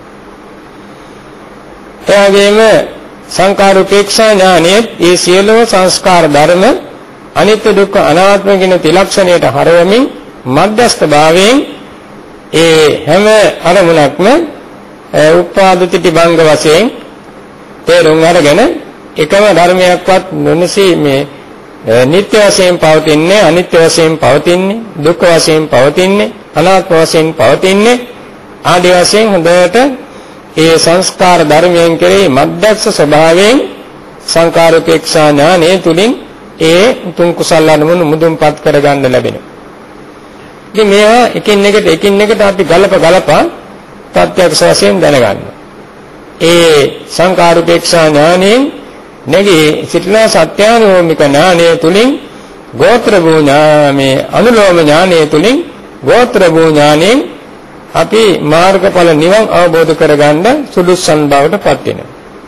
එවැගේම සංකාරුපේක්ෂා ඥානයේ ඒ සියලුම සංස්කාර ධර්ම අනිත්‍ය දුක්ඛ අනාත්ම කියන ත්‍රිලක්ෂණයට හරවමින් මධ්‍යස්ථ භාවයෙන් ඒ හැම අරමුණක්ම උපාදිත භංග වශයෙන් තේරුම් අරගෙන එකම ධර්මයක්වත් නොනසී මේ නිත්‍ය වශයෙන් පවතින්නේ, අනිත්‍ය වශයෙන් පවතින්නේ, දුක්ඛ වශයෙන් පවතින්නේ, අනාත්ම වශයෙන් පවතින්නේ ආදී වශයෙන් හොඳට ඒ සංස්කාර ධර්මයන් කෙරෙහි මධ්‍යස්ථ ස්වභාවයෙන් සංකාරෝපේක්ෂා ඥානය තුලින් ඒ උතුම් කුසල අනුමුණු මුදුන්පත් කරගන්න ලැබෙනවා. ඉතින් මේවා එකින් එකට එකින් එකට අපි ගලප ගලපා ප්‍රත්‍යක්ෂ වශයෙන් දැනගන්නවා. ඒ සංකාරෝපේක්ෂා ඥානයෙන් නැගී සිටින සත්‍යානුෝමික ඥානය තුලින් ගෝත්‍ර භූ ඥානයේ අනුලෝම ඥානය තුලින් ගෝත්‍ර භූ ඥානයෙන් අපි මාර්ගඵල නිවන් අවබෝධ කරගන්න සුදුසුන් බවට පත් වෙනවා.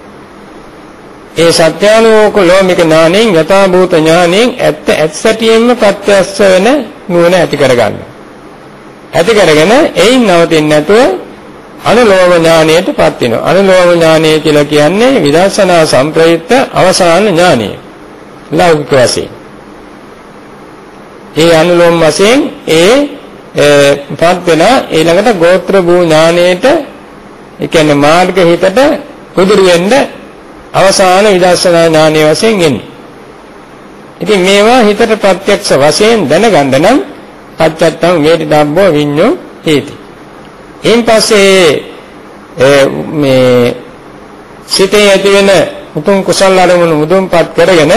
ඒ සත්‍යානුෝක ලෝමික ඥානයෙන් යථා භූත ඥානයෙන් ඇත්ත ඇත්තටියෙන්ම ප්‍රත්‍යක්ෂ වෙන නුවණ ඇති කරගන්න. ඇති කරගෙන එයින් නවතින්නේ නැතුව අනුලෝම ඥානයට පත් වෙනවා. අනුලෝම ඥානය කියලා කියන්නේ විදර්ශනා සම්ප්‍රයුක්ත අවසාන ඥානය. ලෞකික වශයෙන්. ඒ අනුලෝම වශයෙන් ඒ පත් වෙන ඊළඟට ගෝත්‍ර භූ ඥානයට ඒ කියන්නේ මාර්ග හිතට උදුරු වෙන්න අවසාන විදර්ශනා ඥානය වශයෙන් එන්නේ. ඉතින් මේවා හිතට ප්‍රත්‍යක්ෂ වශයෙන් දැනගන්න නම් පච්චත්තම් වේදි ධම්මෝ විඤ්ඤෝ හේති. එයින් පස්සේ මේ සිතේ ඇති වෙන උතුම් කුසල අරමුණු මුදුන්පත් කරගෙන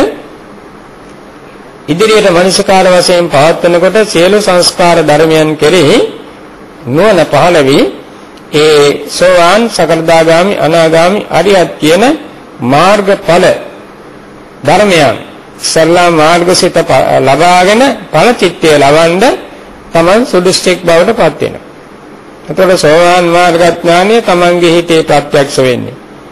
ඉදිරියට මනසකාර වශයෙන් පවත්වනකොට සියලු සංස්කාර ධර්මයන් කෙරෙහි නුවණ පහළ වී ඒ සෝවාන් සකදාගාමි අනාගාමි අරියත් කියන මාර්ගඵල ධර්මයන් සරලා මාර්ගසිත ලබාගෙන ඵල චිත්තය ලබනද තමන් සුදුස්සෙක් බවට පත් වෙනවා. එතකොට සෝවාන් මාර්ග ඥානය තමන්ගේ හිතේ ප්‍රත්‍යක්ෂ වෙන්නේ.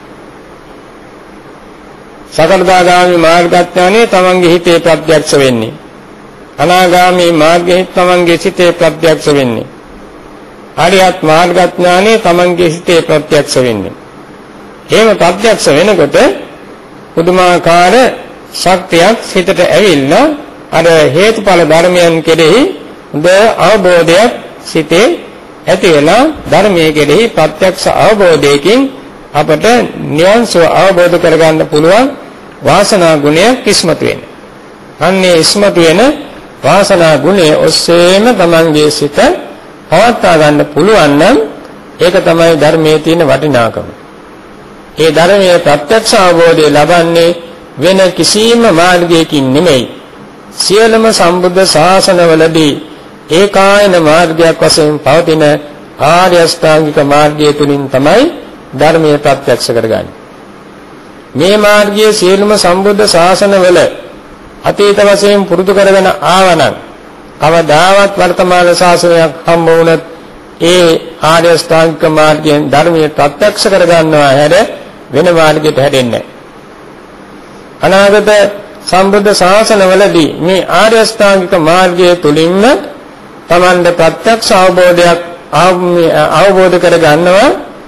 සකදාගාමි මාර්ග ඥානය තමන්ගේ හිතේ ප්‍රත්‍යක්ෂ වෙන්නේ. අනාගාමි මාර්ගයේ තමන්ගේ සිතේ ප්‍රත්‍යක්ෂ වෙන්නේ. ආර්යත් මාර්ග ඥානය තමන්ගේ සිතේ ප්‍රත්‍යක්ෂ වෙන්නේ. එහෙම ප්‍රත්‍යක්ෂ වෙනකොට පුදුමාකාර ශක්තියක් සිතට ඇවිල්ලා අර හේතුඵල ධර්මයන් කෙරෙහි හොඳ අවබෝධයක් සිතේ ඇති වෙලා ධර්මයේ කෙරෙහි ප්‍රත්‍යක්ෂ අවබෝධයකින් අපට නිවන් සුව අවබෝධ කරගන්න පුළුවන් වාසනා ගුණයක් ඉස්මතු වෙනවා. අන්නේ ඉස්මතු වෙන වාසනා ගුණය ඔස්සේම තමන්ගේ සිත පවත්වා ගන්න පුළුවන් නම් ඒක තමයි ධර්මයේ තියෙන වටිනාකම. ඒ ධර්මයේ ප්‍රත්‍යක්ෂ අවබෝධය ලබන්නේ වෙන කිසිම මාර්ගයකින් නෙමෙයි. සියලුම සම්බුද්ධ ශාසනවලදී ඒකායන මාර්ගයක් වශයෙන් පවතින ආර්ය අෂ්ටාංගික මාර්ගය තුලින් තමයි ධර්මයේ ප්‍රත්‍යක්ෂ කරගන්නේ. මේ මාර්ගයේ සියලුම සම්බුද්ධ ශාසනවල අතීත වශයෙන් පුරුදු කරගෙන ආවනම් කවදාවත් වර්තමාන ශාසනයක් හම්බ වුණත් ඒ ආර්ය අෂ්ටාංගික මාර්ගයෙන් ධර්මයේ ප්‍රත්‍යක්ෂ කරගන්නවා හැර වෙන මාර්ගයකට හැදෙන්නේ නැහැ. අනාගත සම්බුද්ධ ශාසනවලදී මේ ආර්ය අෂ්ටාංගික මාර්ගය තුලින්ම තමන්ට ප්‍රත්‍යක්ෂ අවබෝධයක් අවබෝධ කර ගන්නවා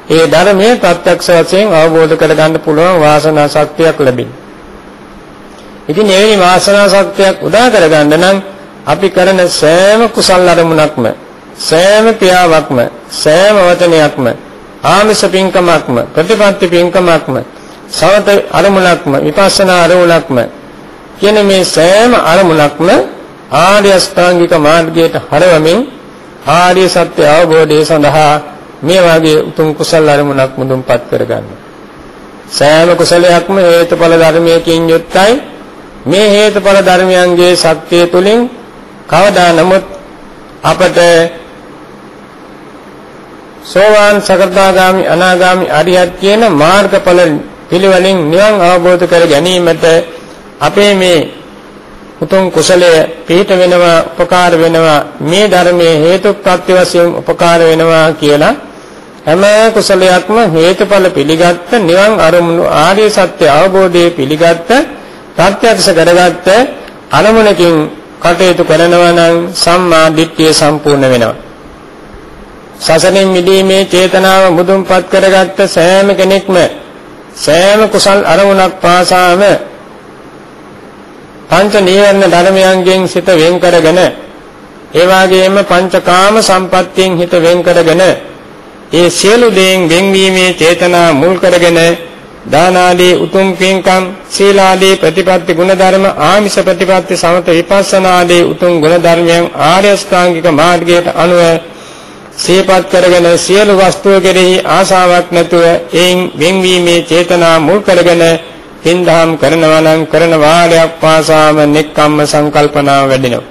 ඒ ධර්මයේ ප්‍රත්‍යක්ෂ වශයෙන් අවබෝධ කරගන්න පුළුවන් වාසනා ශක්තියක් ලැබෙනවා. ඉතින් එවැනි වාසනා ශක්තියක් උදා කරගන්න නම් අපි කරන සෑම කුසල අරමුණක්ම සෑම ක්‍රියාවක්ම සෑම වචනයක්ම ආමිෂ පින්කමක්ම ප්‍රතිපත්ති පින්කමක්ම සමත අරමුණක්ම විපස්සනා අරමුණක්ම කියන මේ සෑම අරමුණක්ම ආර්ය අෂ්ටාංගික මාර්ගයට හරවමින් ආර්ය සත්‍ය අවබෝධය සඳහා මේ වාගේ උතුම් කුසල අරමුණක් මුදුන්පත් කරගන්න. සෑම කුසලයක්ම හේතුඵල ධර්මයකින් යුක්තයි. මේ හේතුඵල ධර්මයන්ගේ ශක්තිය තුලින් කවදා නමුත් අපට සෝවාන් සකදාගාමි අනාගාමි අරියත් කියන මාර්ගඵල පිළිවෙලින් නිවන් අවබෝධ කර ගැනීමට අපේ මේ උතුම් කුසලය පිහිට වෙනවා උපකාර වෙනවා මේ ධර්මයේ හේතුප්‍රත්‍ය වශයෙන් උපකාර වෙනවා කියලා හැම කුසලයක්ම හේතුඵල පිළිගත්ත නිවන් අරමුණු ආර්ය සත්‍ය අවබෝධයේ පිළිගත්ත ප්‍රත්‍යක්ෂ කරගත්ත අරමුණකින් කටයුතු කරනවා නම් සම්මා දිට්ඨිය සම්පූර්ණ වෙනවා. සසනෙන් මිදීමේ චේතනාව මුදුන්පත් කරගත්ත සෑම කෙනෙක්ම සෑම කුසල් අරමුණක් පාසාම පංච නීවරණ ධර්මයන්ගෙන් සිත වෙන් කරගෙන ඒ වගේම පංචකාම සම්පත්තියෙන් හිත වෙන් කරගෙන ඒ සියලු දේන් වෙන්වීමේ චේතනා මුල් කරගෙන දාන ආදී උතුම් පින්කම් සීල ආදී ප්‍රතිපත්ති ගුණ ධර්ම ආමිෂ ප්‍රතිපත්ති සමත විපස්සනා ආදී උතුම් ගුණ ධර්මයන් ආර්ය අෂ්ටාංගික මාර්ගයට අනුව සීපත් කරගෙන සියලු වස්තුව කෙරෙහි ආසාවක් නැතුව එයින් වෙන්වීමේ චේතනා මුල් කරගෙන හින්දාම් කරනවා නම් කරන වාරයක් පාසාම නෙක්ඛම්ම සංකල්පනාව වැඩෙනවා.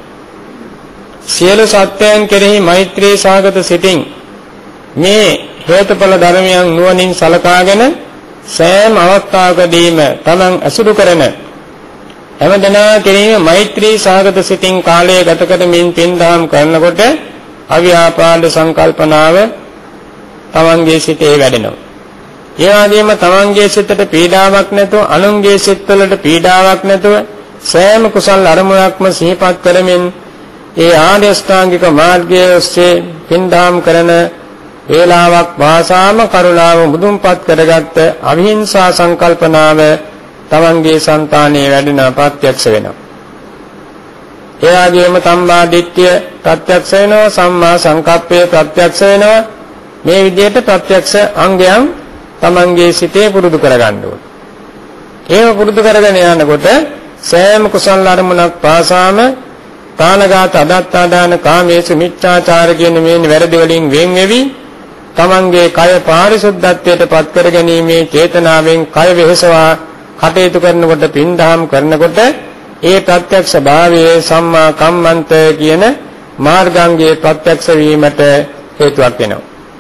සියලු සත්‍යයන් කෙරෙහි මෛත්‍රී සාගත සිතින් මේ හේතුඵල ධර්මයන් නුවණින් සලකාගෙන සෑම අවස්ථාවකදීම තමන් අසුරු කරන හැමදෙනා කෙරෙහිම මෛත්‍රී සාගත සිතින් කාලය ගත කරමින් පින්දාම් කරනකොට අව්‍යාපාද සංකල්පනාව තමන්ගේ සිතේ වැඩෙනවා. ඒ වගේම තමන්ගේ සිතට පීඩාවක් නැතුව අනුන්ගේ සිත්වලට පීඩාවක් නැතුව සෑම කුසල් අරමුණක්ම සිහිපත් කරමින් ඒ ආර්ය අෂ්ටාංගික මාර්ගයේ ඔස්සේ පින්දාම් කරන වේලාවක් වාසාම කරුණාව මුදුන්පත් කරගත්ත අවිහිංසා සංකල්පනාව තමන්ගේ సంతානයේ වැඩෙන ප්‍රත්‍යක්ෂ වෙනවා. ඒ වගේම සම්මා දිට්ඨිය ප්‍රත්‍යක්ෂ වෙනවා සම්මා සංකප්පය ප්‍රත්‍යක්ෂ වෙනවා. මේ විදිහට ප්‍රත්‍යක්ෂ අංගයන් තමන්ගේ සිතේ පුරුදු කරගන්න ඕනේ. ඒව පුරුදු කරගෙන යනකොට සෑම කුසල අරමුණක් පාසාම කාණගත අදත්තාදාන කාමේසු මිච්ඡාචාර කියන මේ වැරදි වලින් වෙන් වෙවි තමන්ගේ කය පාරිශුද්ධත්වයට පත් කර ගැනීමේ චේතනාවෙන් කය වෙහසවා කටයුතු කරනකොට පින්දහම් කරනකොට ඒ ප්‍රත්‍යක්ෂ භාවයේ සම්මා කම්මන්ත කියන මාර්ගාංගයේ ප්‍රත්‍යක්ෂ වීමට හේතුවක් වෙනවා.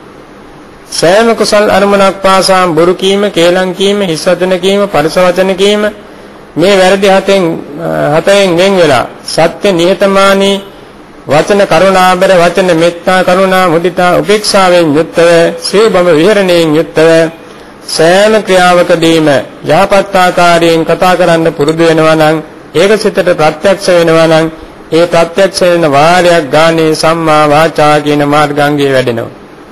සෑම කුසල් අරමුණක් පාසාම බොරු කීම, කේලම් කීම, හිස් වචන කීම, පරස වචන කීම මේ වැරදි හතෙන් හතෙන් වෙන් වෙලා සත්‍ය නිහතමානී වචන කරුණාබර වචන මෙත්තා කරුණා මුදිතා උපේක්ෂාවෙන් යුක්තව සීබම විහරණයෙන් යුක්තව සෑම ක්‍රියාවකදීම යහපත් ආකාරයෙන් කතා කරන්න පුරුදු වෙනවා නම් ඒක සිතට ප්‍රත්‍යක්ෂ වෙනවා නම් ඒ ප්‍රත්‍යක්ෂ වෙන වාරයක් ගානේ සම්මා වාචා කියන මාර්ගාංගයේ වැඩෙනවා.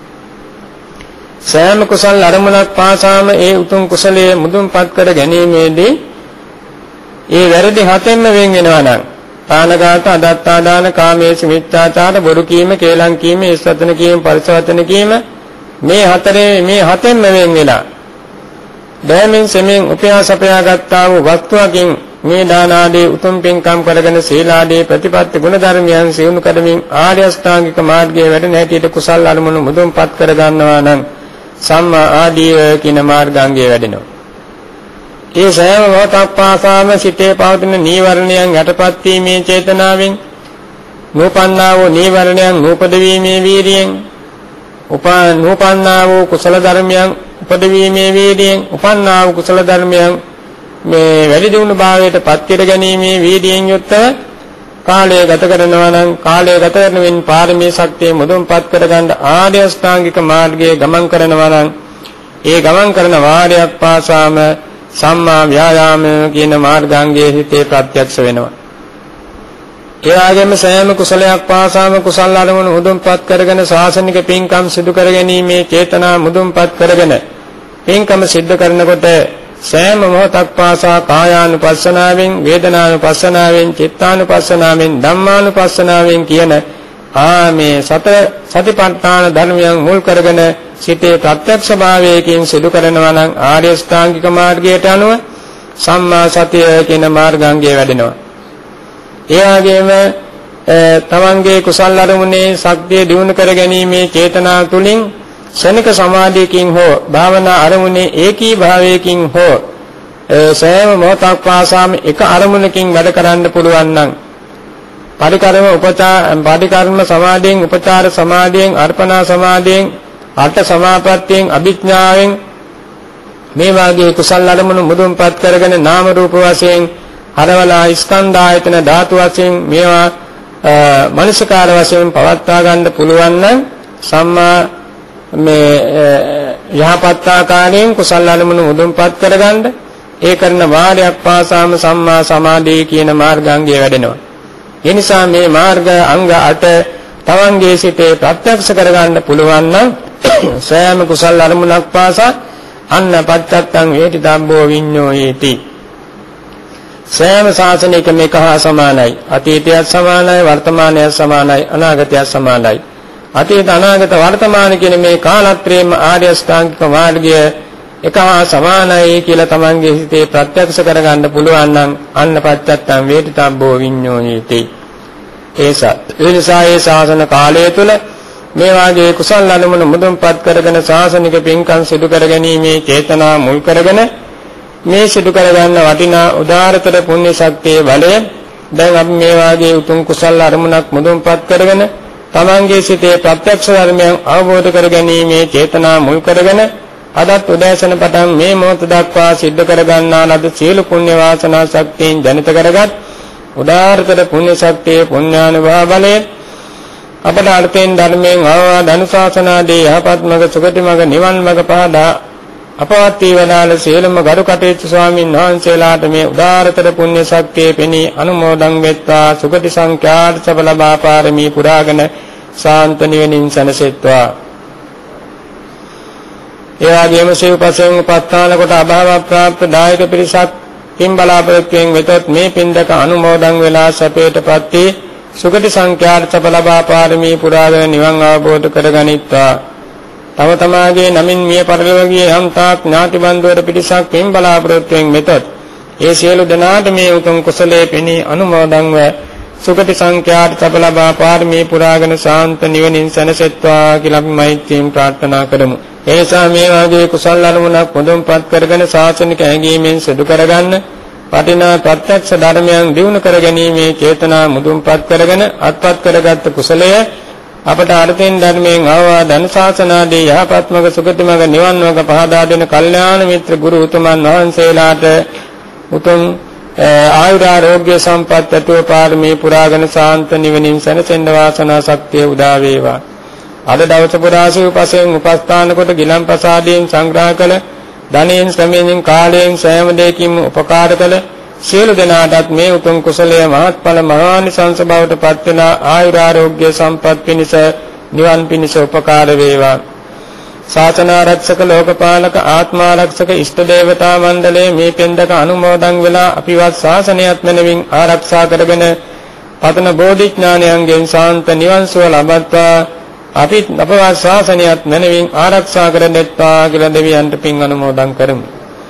සෑම කුසල් අරමුණක් පාසාම ඒ උතුම් කුසලයේ මුදුන්පත් කර ගැනීමේදී ඒ වැරදි හතෙන්ම වෙන් වෙනවා නම් පානගත අදත්තාදාන කාමේසු මිච්ඡාචාර බොරු කීම කේලම් කීම ඉස්සතන කීම පරිසවතන කීම මේ හතරේ මේ හතෙන්ම වෙන් වෙලා දයමින් සෙමින් උපයාසපයා ගත්තා වූ වස්තුවකින් මේ දාන ආදී උතුම් පින්කම් කරගෙන සීල ආදී ප්‍රතිපත්ති ගුණ ධර්මයන් සියුණු කරමින් ආර්ය අෂ්ටාංගික මාර්ගයේ වැඩෙන හැටියට කුසල් අරමුණු මුදුන්පත් කර ගන්නවා නම් සම්මා ආදී කියන මාර්ගාංගයේ වැඩෙනවා. ඒ සෑම මොහොතක් පාසාම සිතේ පවතින නීවරණයන් යටපත් වීමේ චේතනාවෙන් නූපන්නා වූ නීවරණයන් නූපද වීමේ වීර්යයෙන් උපා නූපන්නා වූ කුසල ධර්මයන් උපද වීමේ වීර්යයෙන් උපන්නා වූ කුසල ධර්මයන් මේ වැඩි දියුණු භාවයට පත් කර ගැනීමේ වීර්යයෙන් යුක්තව කාලය ගත කරනවා නම් කාලය ගත කරනමින් පාරමී ශක්තිය මුදුන්පත් කරගන්න ආර්ය අෂ්ටාංගික මාර්ගයේ ගමන් කරනවා නම් ඒ ගමන් කරන වාරයක් පාසාම සම්මා ව්‍යායාම කියන මාර්ගාංගයේ හිතේ ප්‍රත්‍යක්ෂ වෙනවා. ඒ වගේම සෑම කුසලයක් පාසාම කුසල අරමුණු මුදුන්පත් කරගෙන ශාසනික පින්කම් සිදු කර ගැනීමේ චේතනා මුදුන්පත් කරගෙන පින්කම සිද්ධ කරනකොට සෑම මොහොතක් පාසා කායානුපස්සනාවෙන් වේදනානුපස්සනාවෙන් චිත්තානුපස්සනාවෙන් ධම්මානුපස්සනාවෙන් කියන ආ මේ සත සතිපට්ඨාන ධර්මයන් මුල් කරගෙන සිතේ ප්‍රත්‍යක්ෂ භාවයකින් සිදු කරනවා නම් ආර්ය ශ්‍රාංගික මාර්ගයට අනුව සම්මා සතිය කියන මාර්ගාංගය වැඩෙනවා. ඒ වගේම තමන්ගේ කුසල් අරමුණේ ශක්තිය දියුණු කර ගැනීමේ චේතනාව තුළින් ශනික සමාධියකින් හෝ භාවනා අරමුණේ ඒකී භාවයකින් හෝ සෑම මොහොතක් පාසාම එක අරමුණකින් වැඩ කරන්න පුළුවන් නම් පරිකර්ම උපචාර පරිකර්ම සමාධියෙන් උපචාර සමාධියෙන් අර්පණා සමාධියෙන් අට සමාපත්තියෙන් අභිඥාවෙන් මේ වාගේ කුසල් අරමුණු මුදුන්පත් කරගෙන නාම රූප වශයෙන් හරවලා ස්කන්ධ ආයතන ධාතු වශයෙන් මේවා මනසකාර වශයෙන් පවත්වා ගන්න පුළුවන් නම් සම්මා මේ යහපත් ආකාරයෙන් කුසල් අරමුණු මුදුන්පත් කරගන්න ඒ කරන වාරයක් පාසාම සම්මා සමාධිය කියන මාර්ගාංගය වැඩෙනවා. ඒ නිසා මේ මාර්ග අංග අට තවන්ගේ සිතේ ප්‍රත්‍යක්ෂ කරගන්න පුළුවන් නම් සෑම කුසල් අරමුණක් පාසා අන්න පච්චත්තං වේටි ධම්මෝ විඤ්ඤෝයේති. සෑම ශාසනිකම එක හා සමානයි. අතීතයත් සමානයි, වර්තමානයත් සමානයි, අනාගතයත් සමානයි. අතීත අනාගත වර්තමාන කියන මේ කාලත්‍රයේම ආර්ය ශ්‍රාංගික මාර්ගය එක හා සමානයි කියලා තමන්ගේ හිතේ ප්‍රත්‍යක්ෂ කරගන්න පුළුවන් නම් අන්න පච්චත්තං වේටි ධම්මෝ විඤ්ඤෝයේති. ඒසත් ඒ නිසා ඒ ශාසන කාලය තුල මේ වාගේ කුසල් අනුමුණ මුදුන්පත් කරගෙන ශාසනික පින්කම් සිදු කර ගැනීමේ චේතනා මුල් කරගෙන මේ සිදු කරගන්න වටිනා උදාාරතර පුණ්‍ය ශක්තියේ බලය දැන් අපි මේ වාගේ උතුම් කුසල් අරමුණක් මුදුන්පත් කරගෙන තමන්ගේ සිතේ ප්‍රත්‍යක්ෂ ධර්මයන් අවබෝධ කර ගැනීමේ චේතනා මුල් කරගෙන අදත් උදෑසන පටන් මේ මොහොත දක්වා සිද්ධ කරගන්නා ලද සියලු පුණ්‍ය වාසනා ශක්තියින් ජනිත කරගත් උදාාරතර පුණ්‍ය ශක්තියේ පුණ්‍යානුභාව බලය අපට අර්ථයෙන් ධර්මයෙන් ආවාද අනුශාසනාදී යහපත් මඟ සුගති මඟ නිවන් මඟ පහදා අපවත් වේලාල සියලුම ගරු කටයුතු ස්වාමීන් වහන්සේලාට මේ උදාාරතර පුණ්‍ය ශක්තියේ පෙනී අනුමෝදන් වෙත්වා සුගති සංඛ්‍යාත සබ ලබා පාරමී පුරාගෙන සාන්ත නිවනින් සැනසෙත්වා. ඒ වගේම සිව්පසෙන් උපස්ථාන කොට අභාව ප්‍රාප්ත දායක පිරිසක් පින් බලාපොරොත්තුෙන් වෙතොත් මේ පින්දක අනුමෝදන් වෙලා සැපයටපත් වී සුගති සංඛ්‍යාත සබ ලබා පාරමී පුරාගෙන නිවන් අවබෝධ කරගනිත්වා. තම තමාගේ නමින් මිය පරලොවගේ යම්තාක් ඥාති බන්ධුවර පිරිසක් පින් බලාපොරොත්තුෙන් මෙතොත් ඒ සියලු දෙනාට මේ උතුම් කුසලයේ පෙනී අනුමෝදන්ව සුගති සංඛ්‍යාත සබ ලබා පාරමී පුරාගෙන සාන්ත නිවනින් සැනසෙත්වා කියලා අපි මෛත්‍රියෙන් ප්‍රාර්ථනා කරමු. ඒ නිසා මේ වාගේ කුසල් අරමුණක් මුදුන්පත් කරගෙන ශාසනික ඇඟීමෙන් සිදු කරගන්න වටිනා ප්‍රත්‍යක්ෂ ධර්මයන් දිනු කර ගැනීමේ චේතනා මුදුන්පත් කරගෙන අත්පත් කරගත් කුසලය අපට අර්ථයෙන් ධර්මයෙන් ආවාද අනුශාසනාදී යහපත් මඟ සුගති මඟ නිවන් මඟ පහදා දෙන කල්යාණ මිත්‍ර ගුරු උතුමන් වහන්සේලාට උතුම් ආයුරාෝග්‍ය සම්පත් ඇතුව පාරමී පුරාගෙන සාන්ත නිවනින් සැනසෙන්න වාසනා ශක්තිය උදා වේවා. අද දවස පුරා සිව්පසෙන් උපස්ථාන කොට ගිලන්පසාදයෙන් සංග්‍රහ කළ ධනෙන් ශ්‍රමයෙන් කාලයෙන් සෑම දෙයකින්ම උපකාර කළ සියලු දෙනාටත් මේ උතුම් කුසලයේ මහත්ඵල මහානිසංස බවට පත් වෙන ආයුරාෝග්‍ය සම්පත් පිණිස නිවන් පිණිස උපකාර වේවා. ශාසන ආරක්ෂක ලෝකපාලක ආත්මාරක්ෂක ඉෂ්ට දේවතා මණ්ඩලයේ මේ පෙන්දක අනුමෝදන් වෙලා අපිවත් ශාසනයත් මැනවින් ආරක්ෂා කරගෙන පතන බෝධිඥානයන්ගෙන් ශාන්ත නිවන් සුව ලබත්වා අපි අපවත් ශාසනයත් මැනවින් ආරක්ෂා කර දෙත්වා කියලා දෙවියන්ට පින් අනුමෝදන් කරමු.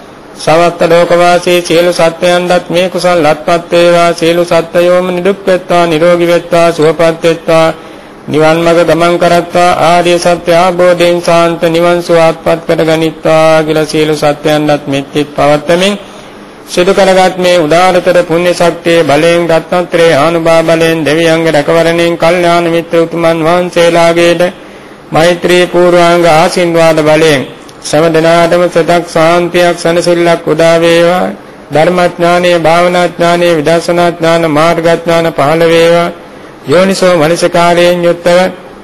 සමස්ත ලෝකවාසී සියලු සත්වයන්ටත් මේ කුසල් අත්පත් වේවා. සියලු සත්වයෝම නිදුක් වෙත්වා නිරෝගී වෙත්වා සුවපත් වෙත්වා නිවන් මඟ ගමන් කරත්වා ආර්ය සත්‍ය අවබෝධයෙන් ශාන්ත නිවන් සුව අත්පත් කරගනිත්වා කියලා සියලු සත්වයන්ටත් මෙත්තිත් පවත්තමින් සිදු කරගත් මේ උදාාරතර පුණ්‍ය ශක්තියේ බලයෙන් රත්නත්‍රේ ආනුභාව බලයෙන් දෙවියන්ගේ රැකවරණයෙන් කල්යාණ මිත්‍ර උතුමන් වහන්සේලාගේද මෛත්‍රී පූර්වාංග ආශිර්වාද බලයෙන් සෑම දිනාටම සතක් ශාන්තියක් සනසිල්ලක් උදා වේවා. ධර්මඥානීය භාවනාඥානීය විදර්ශනාඥාන මාර්ගඥාන පහළ වේවා. යෝනිසෝ මනසිකාරයෙන් යුක්තව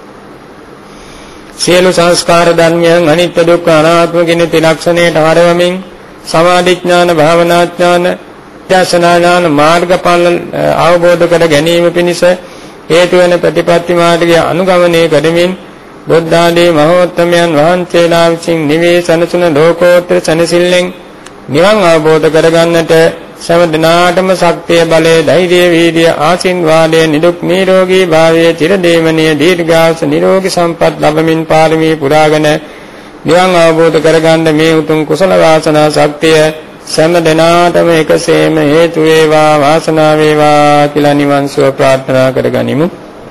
සියලු සංස්කාර ධර්මයන් අනිත්‍ය දුක්ඛ අනාත්ම කියන ත්‍රිලක්ෂණයට හරවමින් සමාධි ඥාන භාවනා ඥාන දර්ශනාඥාන මාර්ගඵල අවබෝධ කර ගැනීම පිණිස හේතු වන ප්‍රතිපත්ති මාර්ගය අනුගමනය කරමින් බුද්ධ ආදී මහෝත්තමයන් වහන්සේලා විසින් නිවේ සනසුන ලෝකෝත්තර සනසිල්ලෙන් නිවන් අවබෝධ කරගන්නට සෑම දිනාටම ශක්තිය බලය ධෛර්යය වීර්ය ආශිර්වාදය නිදුක් නිරෝගී භාවය චිරදේවනීය දීර්ඝාස නිරෝගී සම්පත් ලැබමින් පාරමී පුරාගෙන නිවන් අවබෝධ කරගන්න මේ උතුම් කුසල වාසනා ශක්තිය සෑම දිනාටම එකසේම හේතු වේවා වාසනාව වේවා කියලා නිවන් සුව ප්‍රාර්ථනා කරගනිමු.